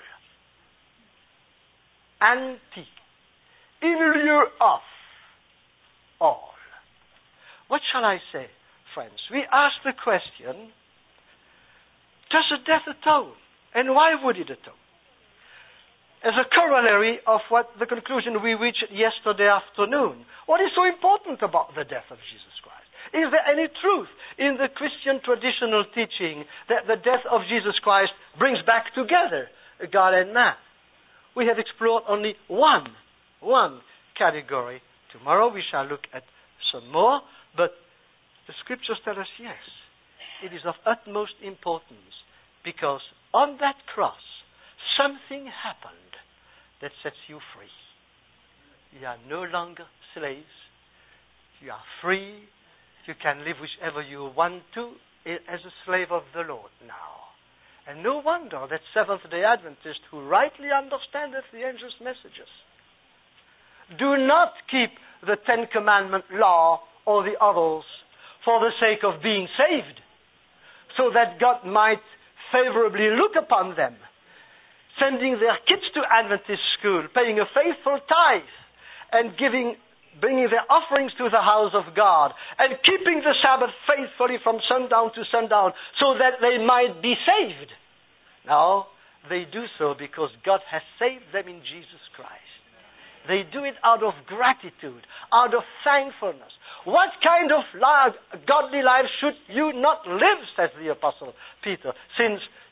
Anti. In lieu of all. What shall I say, friends? We ask the question, does a death atone? And why would it atone? As a corollary of what the conclusion we reached yesterday afternoon, what is so important about the death of Jesus Christ? Is there any truth in the Christian traditional teaching that the death of Jesus Christ brings back together God and man? We have explored only one, one category. Tomorrow we shall look at some more, but the scriptures tell us yes, it is of utmost importance, because on that cross something happened that sets you free. You are no longer slaves. You are free. You can live whichever you want to as a slave of the Lord now. And no wonder that Seventh-day Adventists who rightly understandeth the angel's messages do not keep the Ten Commandment law or the others for the sake of being saved, so that God might favorably look upon them, sending their kids to Adventist school, paying a faithful tithe, and giving, bringing their offerings to the house of God, and keeping the Sabbath faithfully from sundown to sundown, so that they might be saved. No, they do so because God has saved them in Jesus Christ. They do it out of gratitude, out of thankfulness. What kind of life, godly life should you not live, says the Apostle Peter, since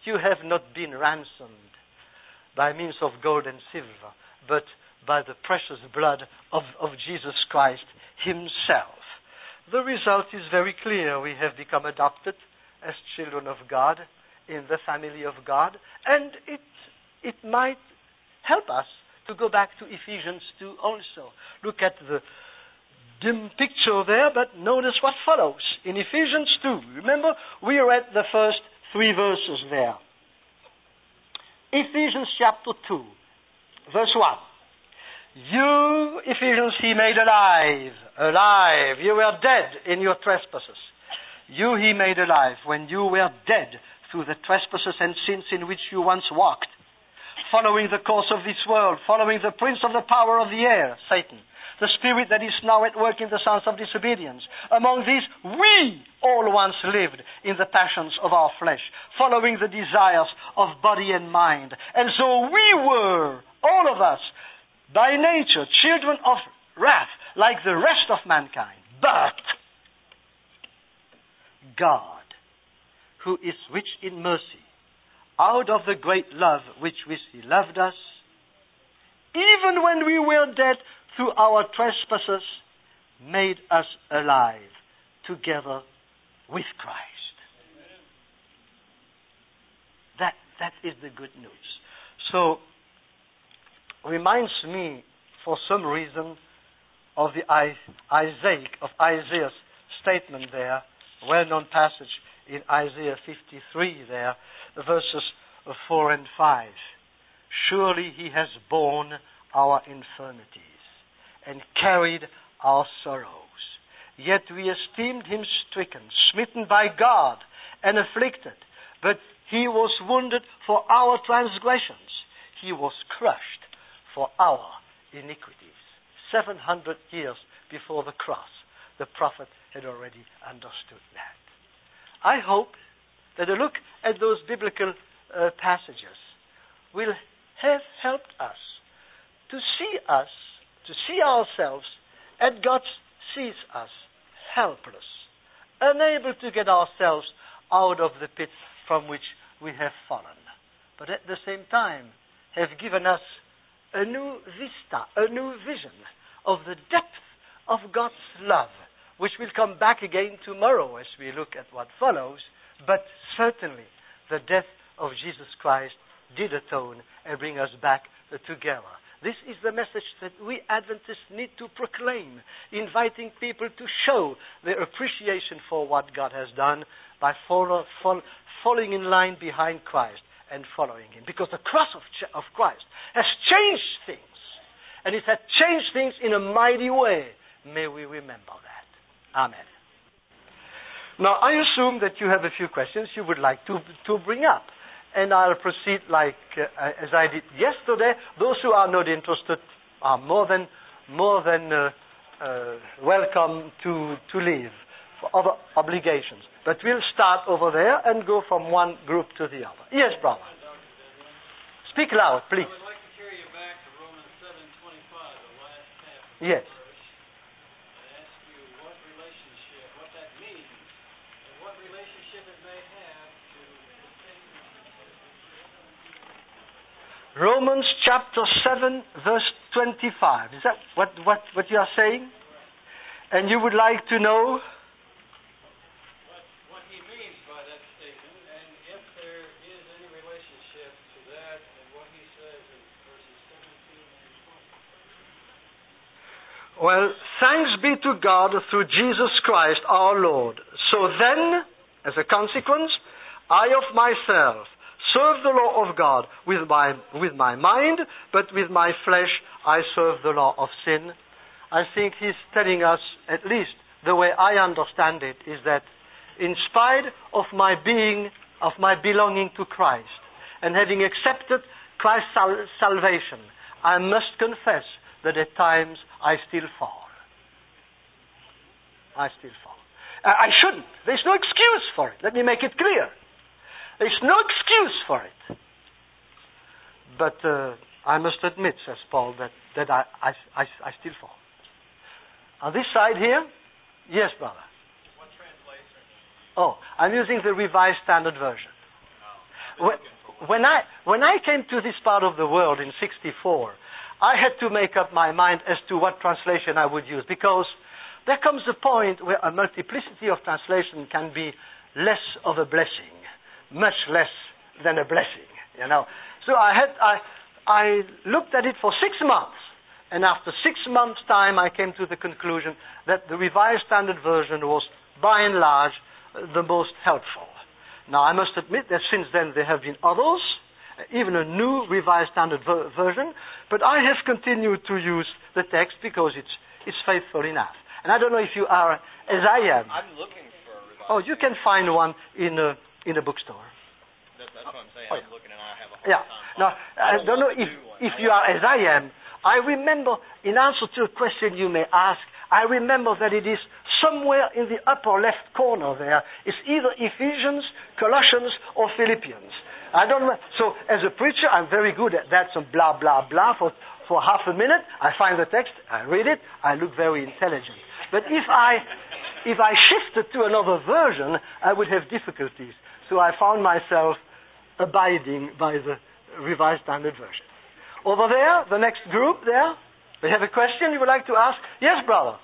you have not been ransomed by means of gold and silver, but by the precious blood of, of Jesus Christ himself. The result is very clear. We have become adopted as children of God in the family of God, and it, it might help us to go back to Ephesians two also. Look at the dim picture there, but notice what follows. In Ephesians two, remember, we read the first three verses there. Ephesians chapter two, verse one. You, Ephesians, he made alive, alive. You were dead in your trespasses. You he made alive when you were dead through the trespasses and sins in which you once walked, following the course of this world, following the prince of the power of the air, Satan, the spirit that is now at work in the sons of disobedience. Among these, we all once lived in the passions of our flesh, following the desires of body and mind. And so we were, all of us, by nature, children of wrath, like the rest of mankind. But God, who is rich in mercy, out of the great love which which he loved us, even when we were dead through our trespasses, made us alive together with Christ. That that is the good news. So, reminds me, for some reason, of the Isaiah of Isaiah's statement there, a well-known passage in Isaiah fifty-three there, verses four and five. Surely he has borne our infirmities and carried our sorrows. Yet we esteemed him stricken, smitten by God, and afflicted. But he was wounded for our transgressions. He was crushed for our iniquities. Seven hundred years before the cross, the prophet had already understood that. I hope that a look at those biblical uh, passages will have helped us to see us, to see ourselves, as God sees us, helpless, unable to get ourselves out of the pit from which we have fallen, but at the same time have given us a new vista, a new vision of the depth of God's love, which will come back again tomorrow as we look at what follows. But certainly the death of Jesus Christ did atone and bring us back together. This is the message that we Adventists need to proclaim, inviting people to show their appreciation for what God has done by follow, follow, falling in line behind Christ and following him. Because the cross of, of Christ has changed things, and it has changed things in a mighty way. May we remember that. Amen. Now, I assume that you have a few questions you would like to, to bring up. And I'll proceed like uh, as I did yesterday. Those who are not interested are more than more than uh, uh, welcome to to leave for other obligations. But we'll start over there and go from one group to the other. Yes, brother. Speak loud, please. I would like to carry you back to Romans seven twenty-five, the last half of the yes. verse, and ask you what relationship, what that means, and what relationship it may have to the things. Romans chapter seven, verse twenty-five. Is that what, what, what you are saying? And you would like to know? What, what he means by that statement, and if there is any relationship to that and what he says in verses seventeen and twenty. Well, thanks be to God through Jesus Christ our Lord. So then, as a consequence, I of myself serve the law of God with my with my mind, but with my flesh I serve the law of sin. I think he's telling us, at least the way I understand it, is that in spite of my being, of my belonging to Christ, and having accepted Christ's sal- salvation, I must confess that at times I still fall. I still fall. Uh, I shouldn't. There's no excuse for it. Let me make it clear. There's no excuse for it. But uh, I must admit, says Paul, that, that I, I, I, I still fall. On this side here, yes, brother. What translation? Oh, I'm using the Revised Standard Version. when, when I when I came to this part of the world in sixty-four, I had to make up my mind as to what translation I would use, because there comes a point where a multiplicity of translation can be less of a blessing, much less than a blessing, you know. So I had I I looked at it for six months, and after six months' time, I came to the conclusion that the Revised Standard Version was, by and large, the most helpful. Now, I must admit that since then there have been others, even a new Revised Standard ver- Version, but I have continued to use the text because it's it's faithful enough. And I don't know if you are as I am. I'm looking for a Revised. Oh, you can find one in a in a bookstore. That, that's what I'm saying. Oh, I'm looking and I have a hard yeah. time. Now, I I don't, don't know want to if do one. if I you want- are as I am. I remember, in answer to a question you may ask, I remember that it is somewhere in the upper left corner there. It's either Ephesians, Colossians, or Philippians. I don't know. So, as a preacher, I'm very good at that, some blah, blah, blah. For, for half a minute, I find the text, I read it, I look very intelligent. But if I, if I shifted to another version, I would have difficulties. So I found myself abiding by the Revised Standard Version. Over there, the next group there, they have a question you would like to ask? Yes, brother.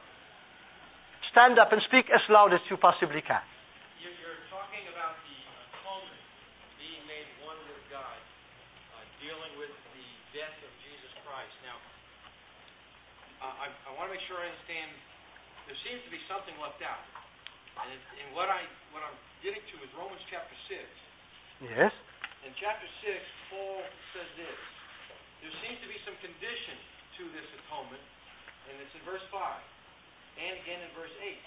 Stand up and speak as loud as you possibly can. You're, you're talking about the atonement, being made one with God, uh, dealing with the death of Jesus Christ. Now, uh, I, I want to make sure I understand. There seems to be something left out, and, it, and what I what I'm getting to is Romans chapter six. Yes. In chapter six, Paul says this. There seems to be some condition to this atonement, and it's in verse five, and again in verse eight.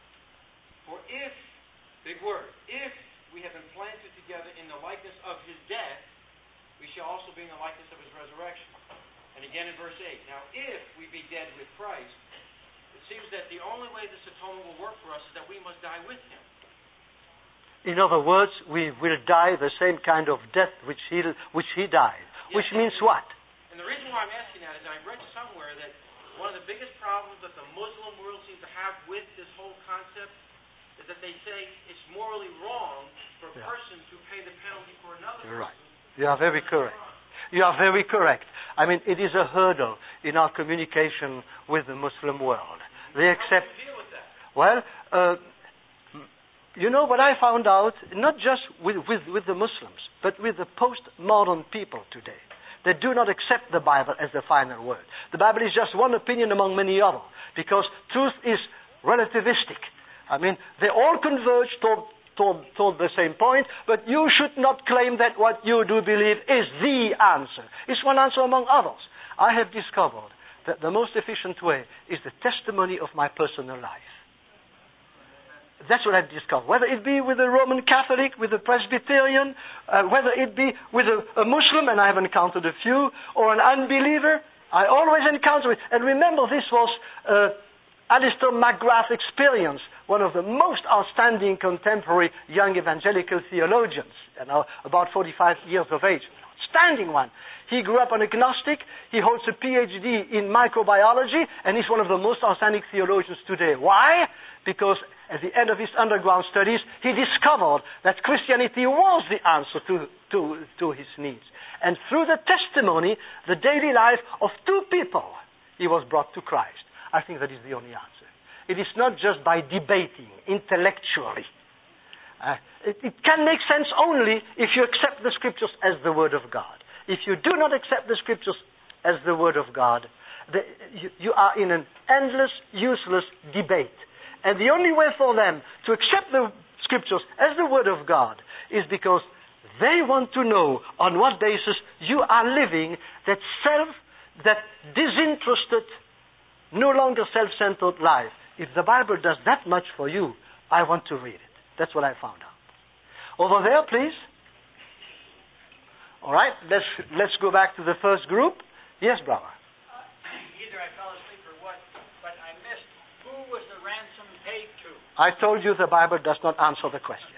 For if, big word, if we have been planted together in the likeness of his death, we shall also be in the likeness of his resurrection. And again in verse eight. Now, if we be dead with Christ, it seems that the only way this atonement will work for us is that we must die with him. In other words, we will die the same kind of death which he which he died. Yes. Which means what? And the reason why I'm asking that is I read somewhere that one of the biggest problems that the Muslim world seems to have with this whole concept is that they say it's morally wrong for a Yeah. person to pay the penalty for another You're right. person. You are very correct. You are very correct. I mean, it is a hurdle in our communication with the Muslim world. They accept. How do you deal with that? Well, uh, you know what I found out, not just with, with, with the Muslims, but with the postmodern people today. They do not accept the Bible as the final word. The Bible is just one opinion among many others, because truth is relativistic. I mean, they all converge toward, toward, toward the same point, but you should not claim that what you do believe is the answer. It's one answer among others. I have discovered that the most efficient way is the testimony of my personal life. That's what I've discovered. Whether it be with a Roman Catholic, with a Presbyterian, uh, whether it be with a, a Muslim, and I have encountered a few, or an unbeliever, I always encounter it. And remember, this was uh, Alistair McGrath's experience, one of the most outstanding contemporary young evangelical theologians, you know, about forty-five years of age. Outstanding one. He grew up an agnostic. He holds a P H D in microbiology, and he's one of the most outstanding theologians today. Why? Because at the end of his underground studies, he discovered that Christianity was the answer to, to, to his needs. And through the testimony, the daily life of two people, he was brought to Christ. I think that is the only answer. It is not just by debating intellectually. Uh, it, it can make sense only if you accept the Scriptures as the Word of God. If you do not accept the Scriptures as the Word of God, the, you, you are in an endless, useless debate. And the only way for them to accept the Scriptures as the Word of God is because they want to know on what basis you are living that self, that disinterested, no longer self-centered life. If the Bible does that much for you, I want to read it. That's what I found out. Over there, please. All right, let's let's go back to the first group. Yes, brother. Uh, either I fell asleep or what, but I missed who was the ransom paid to. I told you the Bible does not answer the question.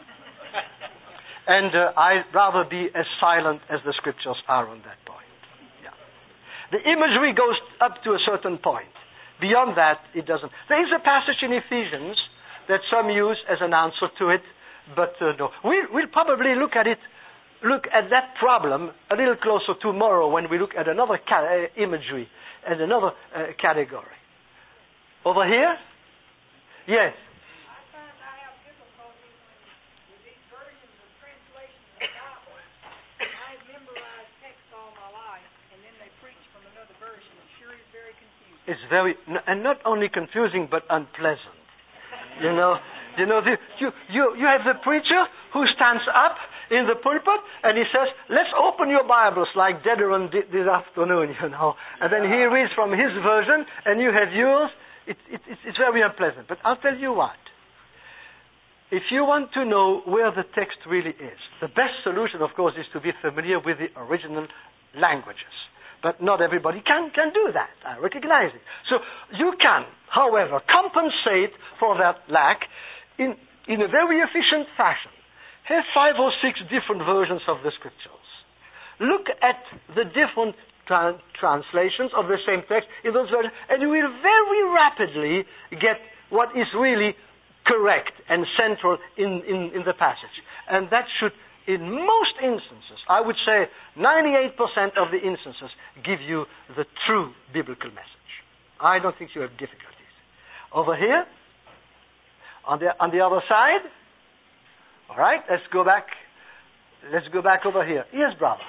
And uh, I'd rather be as silent as the Scriptures are on that point. Yeah. The imagery goes up to a certain point. Beyond that, it doesn't. There is a passage in Ephesians that some use as an answer to it, but uh, no. We'll, we'll probably look at it look at that problem a little closer tomorrow when we look at another ca- uh, imagery and another uh, category. Over here? Yes. I find I have difficulty when, with these versions of translations of the Bible. I've memorized text all my life, and then they preach from another version. It sure is very confusing. It's very, and not only confusing, but unpleasant. You know, you know, the, you, you, you have the preacher who stands up in the pulpit and he says, let's open your Bibles like Dedron did this afternoon, you know. And then he reads from his version and you have yours. It, it, it's, it's very unpleasant. But I'll tell you what. If you want to know where the text really is, the best solution, of course, is to be familiar with the original languages. But not everybody can, can do that. I recognize it. So you can, however, compensate for that lack in, in a very efficient fashion. Have five or six different versions of the scriptures. Look at the different tra- translations of the same text in those versions, and you will very rapidly get what is really correct and central in, in, in the passage. And that should, in most instances, I would say ninety-eight percent of the instances give you the true biblical message. I don't think you have difficulties. Over here, on the on the other side, all right, let's go back. Let's go back over here. Yes, brother.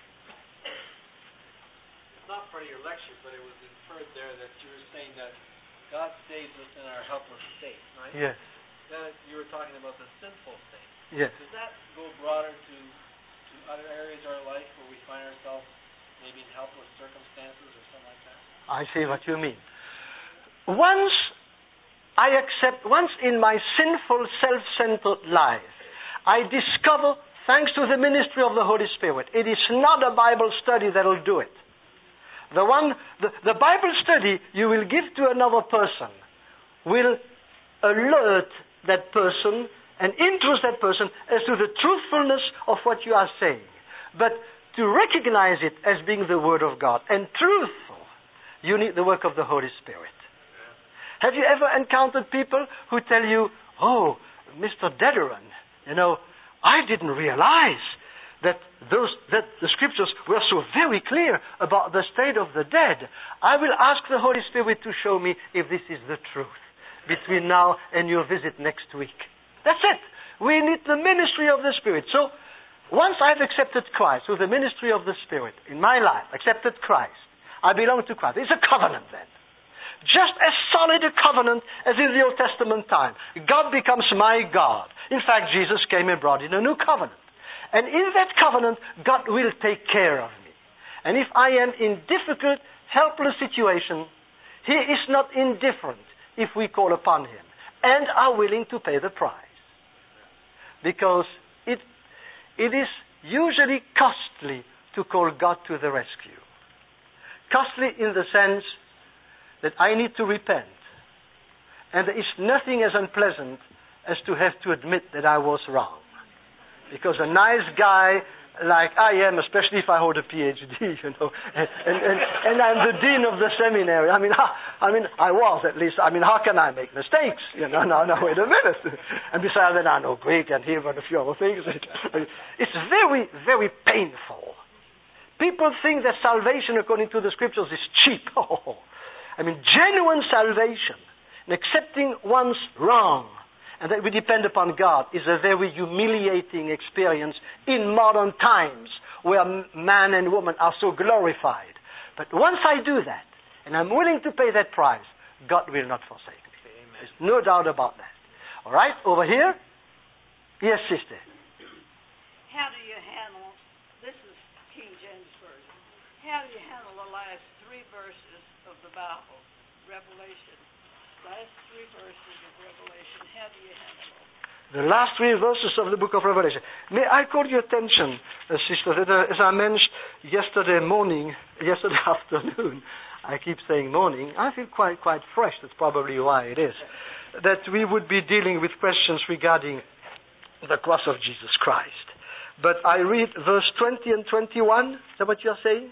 It's not part of your lecture, but it was inferred there that you were saying that God saves us in our helpless state, right? Yes. That you were talking about the sinful state. Yes. Does that go broader to, to other areas of our life where we find ourselves maybe in helpless circumstances or something like that? I see what you mean. Once I accept, once in my sinful, self-centered life, I discover, thanks to the ministry of the Holy Spirit, it is not a Bible study that will do it. The one, the, the Bible study you will give to another person will alert that person and interest that person as to the truthfulness of what you are saying. But to recognize it as being the Word of God and truthful, you need the work of the Holy Spirit. Have you ever encountered people who tell you, oh, Mister Dedron, you know, I didn't realize that those that the scriptures were so very clear about the state of the dead. I will ask the Holy Spirit to show me if this is the truth between now and your visit next week. That's it. We need the ministry of the Spirit. So, once I've accepted Christ through the ministry of the Spirit in my life, accepted Christ, I belong to Christ. It's a covenant then. Just as solid a covenant as in the Old Testament time. God becomes my God. In fact, Jesus came and brought in a new covenant. And in that covenant, God will take care of me. And if I am in difficult, helpless situation, He is not indifferent if we call upon Him and are willing to pay the price. Because it, it is usually costly to call God to the rescue. Costly in the sense that I need to repent. And there is nothing as unpleasant as to have to admit that I was wrong. Because a nice guy like I am, especially if I hold a P H D, you know, and, and, and, and I'm the dean of the seminary. I mean, I mean, I was at least. I mean, how can I make mistakes? You know, no, no, wait a minute. And besides that, I know Greek and Hebrew and a few other things. It's very, very painful. People think that salvation according to the scriptures is cheap. Oh, I mean, genuine salvation and accepting one's wrong and that we depend upon God is a very humiliating experience in modern times where man and woman are so glorified. But once I do that, and I'm willing to pay that price, God will not forsake me. Amen. There's no doubt about that. All right, over here? Yes, sister. How do you handle, this is King James Version, how do you handle the last three verses of the Bible, Revelation? Last three verses of Revelation, how do you handle them? The last three verses of the book of Revelation. May I call your attention, uh, sister, that uh, as I mentioned yesterday morning, yesterday afternoon, I keep saying morning, I feel quite quite fresh, that's probably why it is, that we would be dealing with questions regarding the cross of Jesus Christ. But I read verse twenty and twenty-one, is that what you're saying?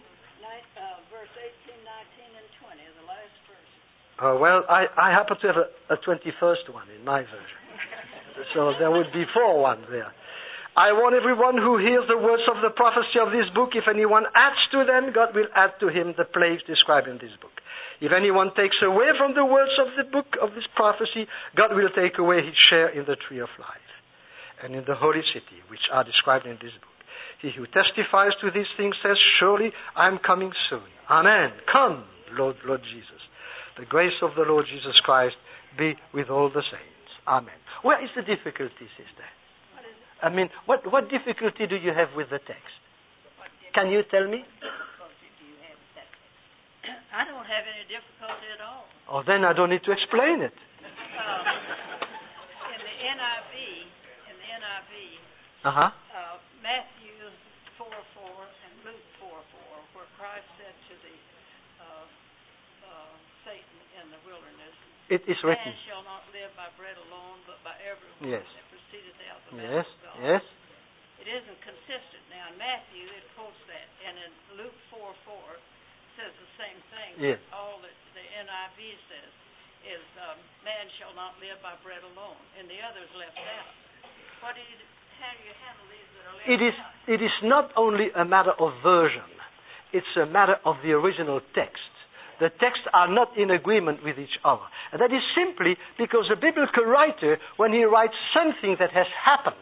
Uh, well, I, I happen to have a, a twenty-first one in my version. So there would be four ones there. I warn everyone who hears the words of the prophecy of this book. If anyone adds to them, God will add to him the plagues described in this book. If anyone takes away from the words of the book of this prophecy, God will take away his share in the tree of life and in the holy city, which are described in this book. He who testifies to these things says, surely I am coming soon. Amen. Come, Lord, Lord Jesus. The grace of the Lord Jesus Christ be with all the saints. Amen. Where is the difficulty, sister? I mean, what, what difficulty do you have with the text? Can you tell me? Difficulty do you have with that text? I don't have any difficulty at all. Oh, then I don't need to explain it. Um, in the N I V, in the N I V, Uh-huh. uh, Matthew four four and Luke four four, where Christ said to the uh, uh, Satan in the wilderness, It is written. man shall not live by bread alone, but by every Yes. word that proceedeth out of the Yes, mouth of God. yes. It isn't consistent. Now in Matthew it quotes that, and in Luke four four says the same thing. Yes. All that the N I V says is um, man shall not live by bread alone, and the others left out. What do you, how do you handle these that are left It is, out? it is not only a matter of version. It's a matter of the original text. The texts are not in agreement with each other. And that is simply because a biblical writer, when he writes something that has happened,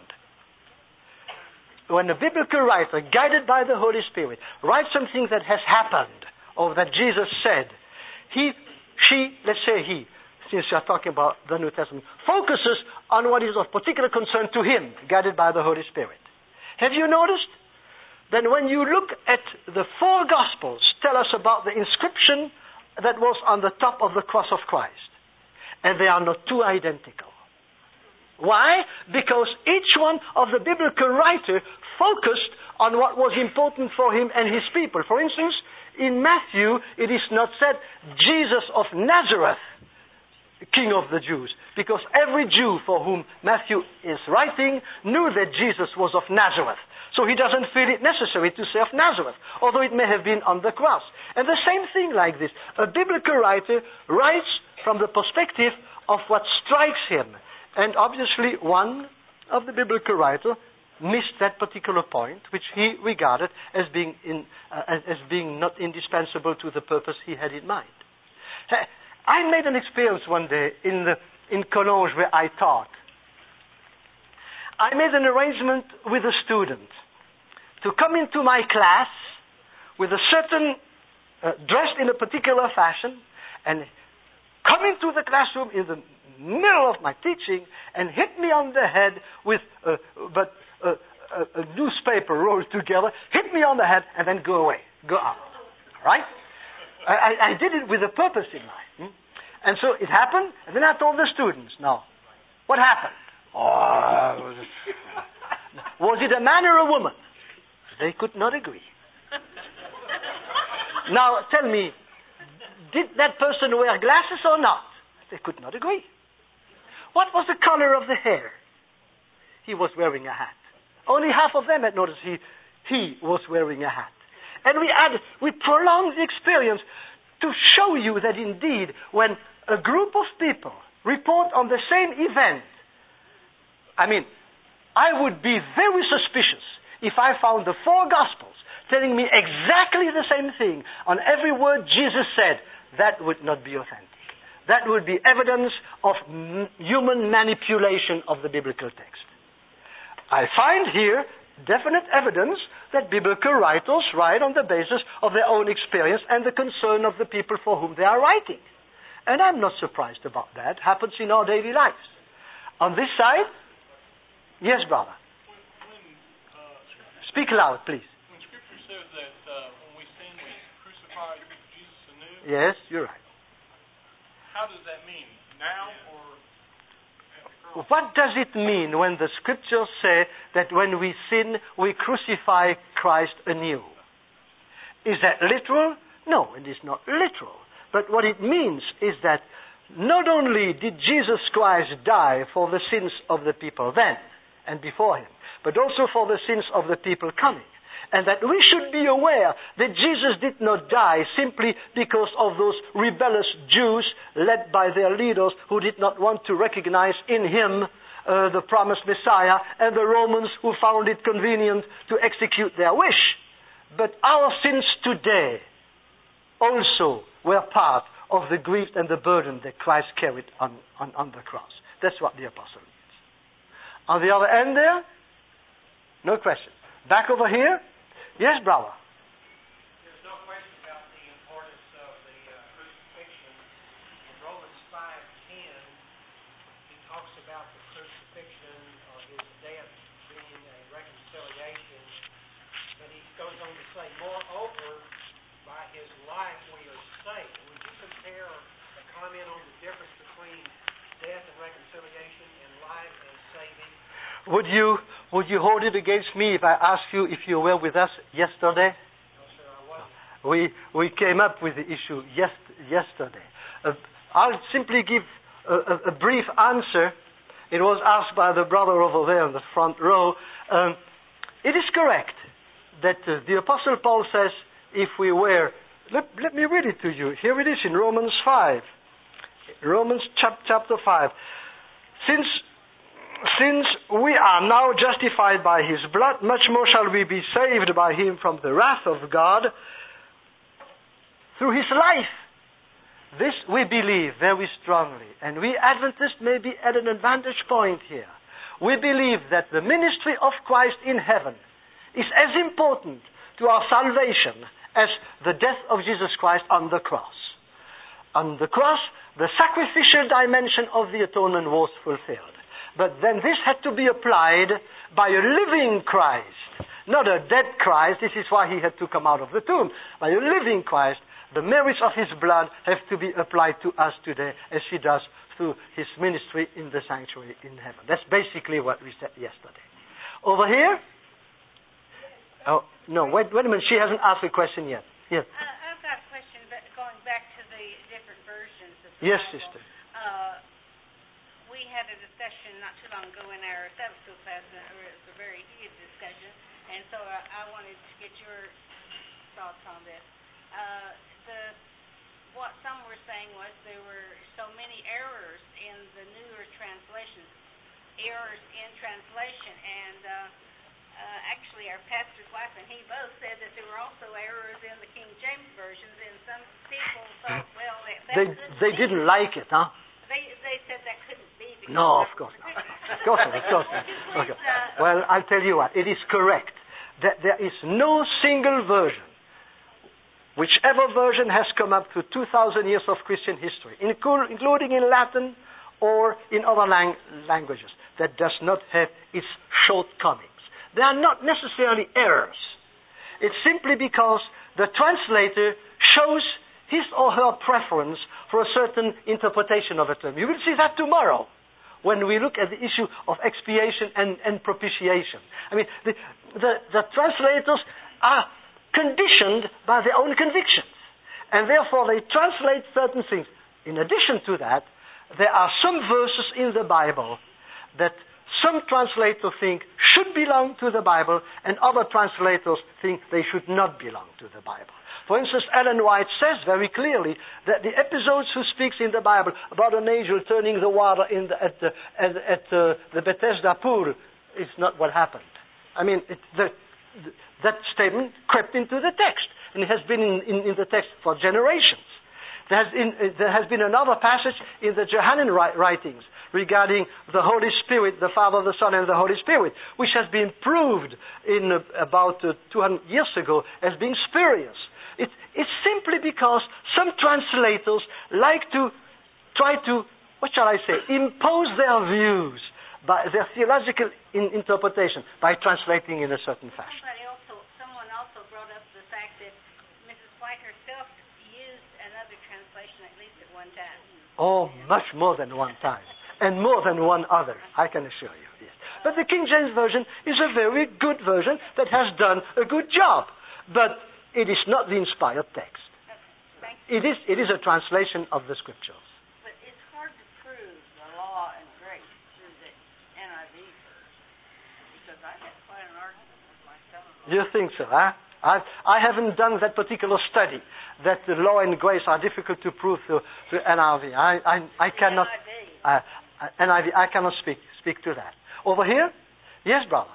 when a biblical writer, guided by the Holy Spirit, writes something that has happened, or that Jesus said, he, she, let's say he, since you are talking about the New Testament, focuses on what is of particular concern to him, guided by the Holy Spirit. Have you noticed? Then when you look at the four Gospels, tell us about the inscription that was on the top of the cross of Christ. And they are not two identical. Why? Because each one of the biblical writer focused on what was important for him and his people. For instance, in Matthew, it is not said, Jesus of Nazareth, King of the Jews. Because every Jew for whom Matthew is writing knew that Jesus was of Nazareth. So he doesn't feel it necessary to say of Nazareth, although it may have been on the cross. And the same thing like this. A biblical writer writes from the perspective of what strikes him. And obviously one of the biblical writers missed that particular point, which he regarded as being, in, uh, as, as being not indispensable to the purpose he had in mind. I made an experience one day in, the, in Collonges where I taught. I made an arrangement with a student to come into my class with a certain, uh, dressed in a particular fashion, and come into the classroom in the middle of my teaching and hit me on the head with uh, but uh, a, a newspaper rolled together, hit me on the head, and then go away, go out. Right? I, I did it with a purpose in mind. Hmm? And so it happened, and then I told the students, now, what happened? Oh, was it a man or a woman? They could not agree. Now, tell me, did that person wear glasses or not? They could not agree. What was the color of the hair? He was wearing a hat. Only half of them had noticed he, he was wearing a hat. And we add, we prolonged the experience to show you that indeed, when a group of people report on the same event, I mean, I would be very suspicious if I found the four Gospels telling me exactly the same thing on every word Jesus said. That would not be authentic. That would be evidence of m- human manipulation of the biblical text. I find here definite evidence that biblical writers write on the basis of their own experience and the concern of the people for whom they are writing. And I'm not surprised about that. It happens in our daily lives. On this side, yes, brother. Speak loud, please. When Scripture says that uh, when we sin, we crucify Jesus anew. Yes, you're right. How does that mean? Now or at the cross? What does it mean when the Scriptures say that when we sin, we crucify Christ anew? Is that literal? No, it is not literal. But what it means is that not only did Jesus Christ die for the sins of the people then and before him, but also for the sins of the people coming. And that we should be aware that Jesus did not die simply because of those rebellious Jews led by their leaders who did not want to recognize in him uh, the promised Messiah and the Romans who found it convenient to execute their wish. But our sins today also were part of the grief and the burden that Christ carried on, on, on the cross. That's what the apostle means. On the other end there, no question. Back over here, yes, brother. There's no question about the importance of the uh, crucifixion. In Romans five ten, he talks about the crucifixion or his death being a reconciliation. But he goes on to say, moreover, by his life we are saved. Would you compare a comment on the difference between death and reconciliation and life and saving? Would you would you hold it against me if I asked you if you were with us yesterday? No, sir, I wasn't. We we came up with the issue yes, yesterday. Uh, I'll simply give a, a, a brief answer. It was asked by the brother over there in the front row. Um, it is correct that uh, the Apostle Paul says, if we were, let, let me read it to you. Here it is in Romans five. Romans chap, chapter five. Since, since we are now justified by his blood, much more shall we be saved by him from the wrath of God through his life. This we believe very strongly. And we Adventists may be at an advantage point here. We believe that the ministry of Christ in heaven is as important to our salvation as the death of Jesus Christ on the cross. On the cross, the sacrificial dimension of the atonement was fulfilled. But then this had to be applied by a living Christ, not a dead Christ. This is why he had to come out of the tomb. By a living Christ, the merits of his blood have to be applied to us today as he does through his ministry in the sanctuary in heaven. That's basically what we said yesterday. Over here? Oh, no, wait, wait a minute. She hasn't asked a question yet. Yes. Uh, I've got a question but going back to the different versions of the Yes, Bible. sister. Uh, we had a discussion not too long ago in our Sabbath school class, and it was a very heated discussion, and so I, I wanted to get your thoughts on this. Uh, the what some were saying was there were so many errors in the newer translations, errors in translation, and uh, uh, actually our pastor's wife and he both said that there were also errors in the King James versions, and some people thought, well, that, that They, couldn't they be. didn't like it, huh? They they said that couldn't be. Because No, of course not. Of course not. Of course not. Okay. Well, I'll tell you what. It is correct that there is no single version, whichever version has come up through two thousand years of Christian history, including in Latin or in other lang- languages, that does not have its shortcomings. They are not necessarily errors. It's simply because the translator shows his or her preference for a certain interpretation of a term. You will see that tomorrow when we look at the issue of expiation and, and propitiation. I mean, the, the, the translators are conditioned by their own convictions, and therefore they translate certain things. In addition to that, there are some verses in the Bible that some translators think should belong to the Bible, and other translators think they should not belong to the Bible. For instance, Ellen White says very clearly that the episodes who speaks in the Bible about an angel turning the water in the, at, the, at, at uh, the Bethesda pool is not what happened. I mean, it, the, the, that statement crept into the text, and it has been in, in, in the text for generations. There has, in, uh, there has been another passage in the Johannine writings regarding the Holy Spirit, the Father, the Son, and the Holy Spirit, which has been proved in uh, about uh, two hundred years ago as being spurious. It, it's simply because some translators like to try to, what shall I say, impose their views, by their theological in, interpretation, by translating in a certain fashion. Somebody also, someone also brought up the fact that Missus White herself used another translation at least at one time. Oh, much more than one time. And more than one other, I can assure you. Yes. But the King James Version is a very good version that has done a good job. But it is not the inspired text. Okay. It is, it is a translation of the Scriptures. But it's hard to prove the law and grace through the N I V verse, because I had quite an argument with myself. You think so, huh? I, I haven't done that particular study, that the law and grace are difficult to prove through, through N I V. I, I, I cannot... Uh, And I, I cannot speak speak to that. Over here? Yes, brother.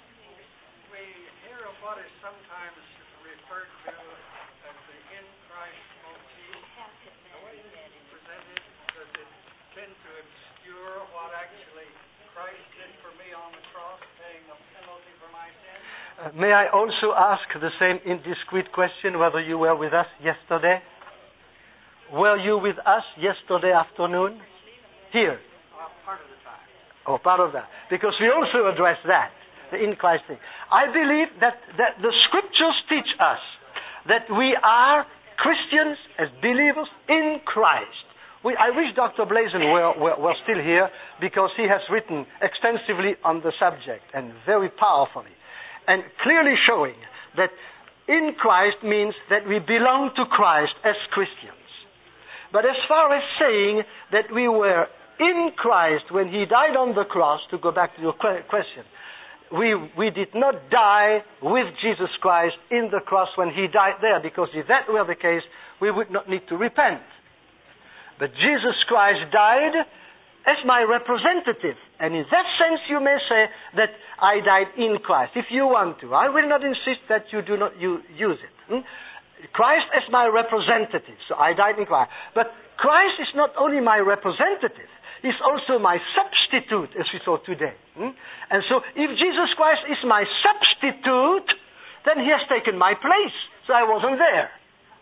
We hear of what is sometimes referred to as the in Christ motif. The way this is presented, does it tend to obscure what actually Christ did for me on the cross, paying the penalty for my sin? Uh, may I also ask the same indiscreet question whether you were with us yesterday? Were you with us yesterday afternoon? Here. Uh, part of the time. Oh, part of that. Because we also address that, the in Christ thing. I believe that, that the scriptures teach us that we are Christians as believers in Christ. We, I wish Doctor Blazon were, were, were still here, because he has written extensively on the subject and very powerfully, and clearly showing that in Christ means that we belong to Christ as Christians. But as far as saying that we were in Christ when he died on the cross, to go back to your question, we, we did not die with Jesus Christ in the cross when he died there, because if that were the case, we would not need to repent. But Jesus Christ died as my representative. And in that sense, you may say that I died in Christ, if you want to. I will not insist that you do not use it. Hmm? Christ as my representative. So I died in Christ. But Christ is not only my representative, he's also my substitute, as we saw today. Hmm? And so if Jesus Christ is my substitute, then he has taken my place. So I wasn't there.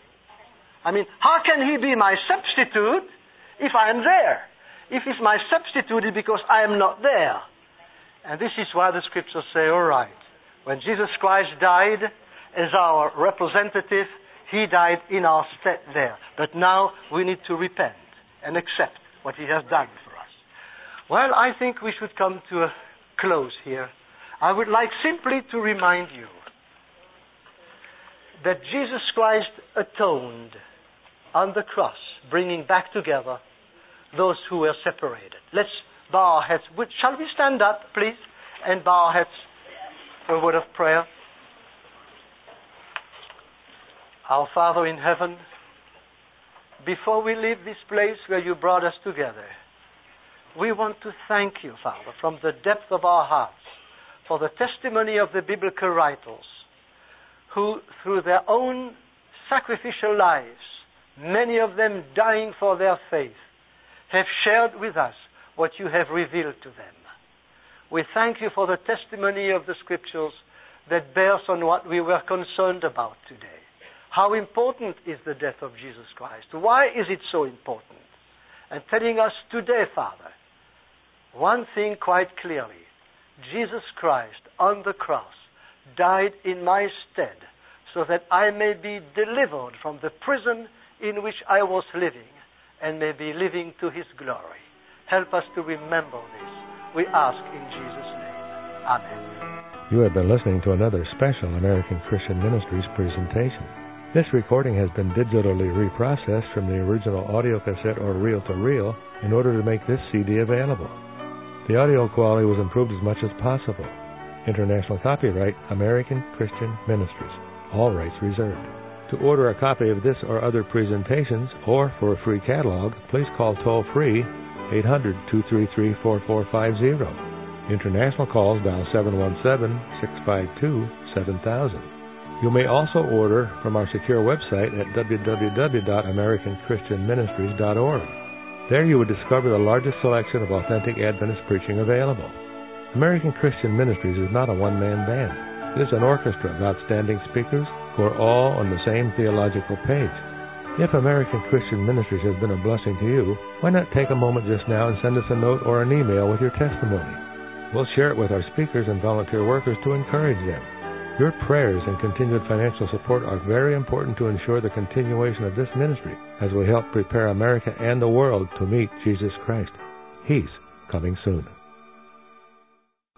I mean, how can he be my substitute if I am there? If he's my substitute, it's because I am not there. And this is why the scriptures say, all right, when Jesus Christ died as our representative, he died in our stead there. But now we need to repent and accept what he has done for us. Well, I think we should come to a close here. I would like simply to remind you that Jesus Christ atoned on the cross, bringing back together those who were separated. Let's bow our heads. Shall we stand up, please, and bow our heads for a word of prayer? Our Father in heaven, before we leave this place where you brought us together, we want to thank you, Father, from the depth of our hearts, for the testimony of the biblical writers, who, through their own sacrificial lives, many of them dying for their faith, have shared with us what you have revealed to them. We thank you for the testimony of the Scriptures that bears on what we were concerned about today. How important is the death of Jesus Christ? Why is it so important? And telling us today, Father, one thing quite clearly. Jesus Christ on the cross died in my stead so that I may be delivered from the prison in which I was living and may be living to his glory. Help us to remember this. We ask in Jesus' name. Amen. You have been listening to another special American Christian Ministries presentation. This recording has been digitally reprocessed from the original audio cassette or reel-to-reel in order to make this C D available. The audio quality was improved as much as possible. International copyright, American Christian Ministries. All rights reserved. To order a copy of this or other presentations, or for a free catalog, please call toll-free eight hundred, two three three, four four five zero. International calls dial seven one seven, six five two, seven thousand. You may also order from our secure website at w w w dot american christian ministries dot org. There you will discover the largest selection of authentic Adventist preaching available. American Christian Ministries is not a one-man band. It is an orchestra of outstanding speakers who are all on the same theological page. If American Christian Ministries has been a blessing to you, why not take a moment just now and send us a note or an email with your testimony? We'll share it with our speakers and volunteer workers to encourage them. Your prayers and continued financial support are very important to ensure the continuation of this ministry as we help prepare America and the world to meet Jesus Christ. He's coming soon.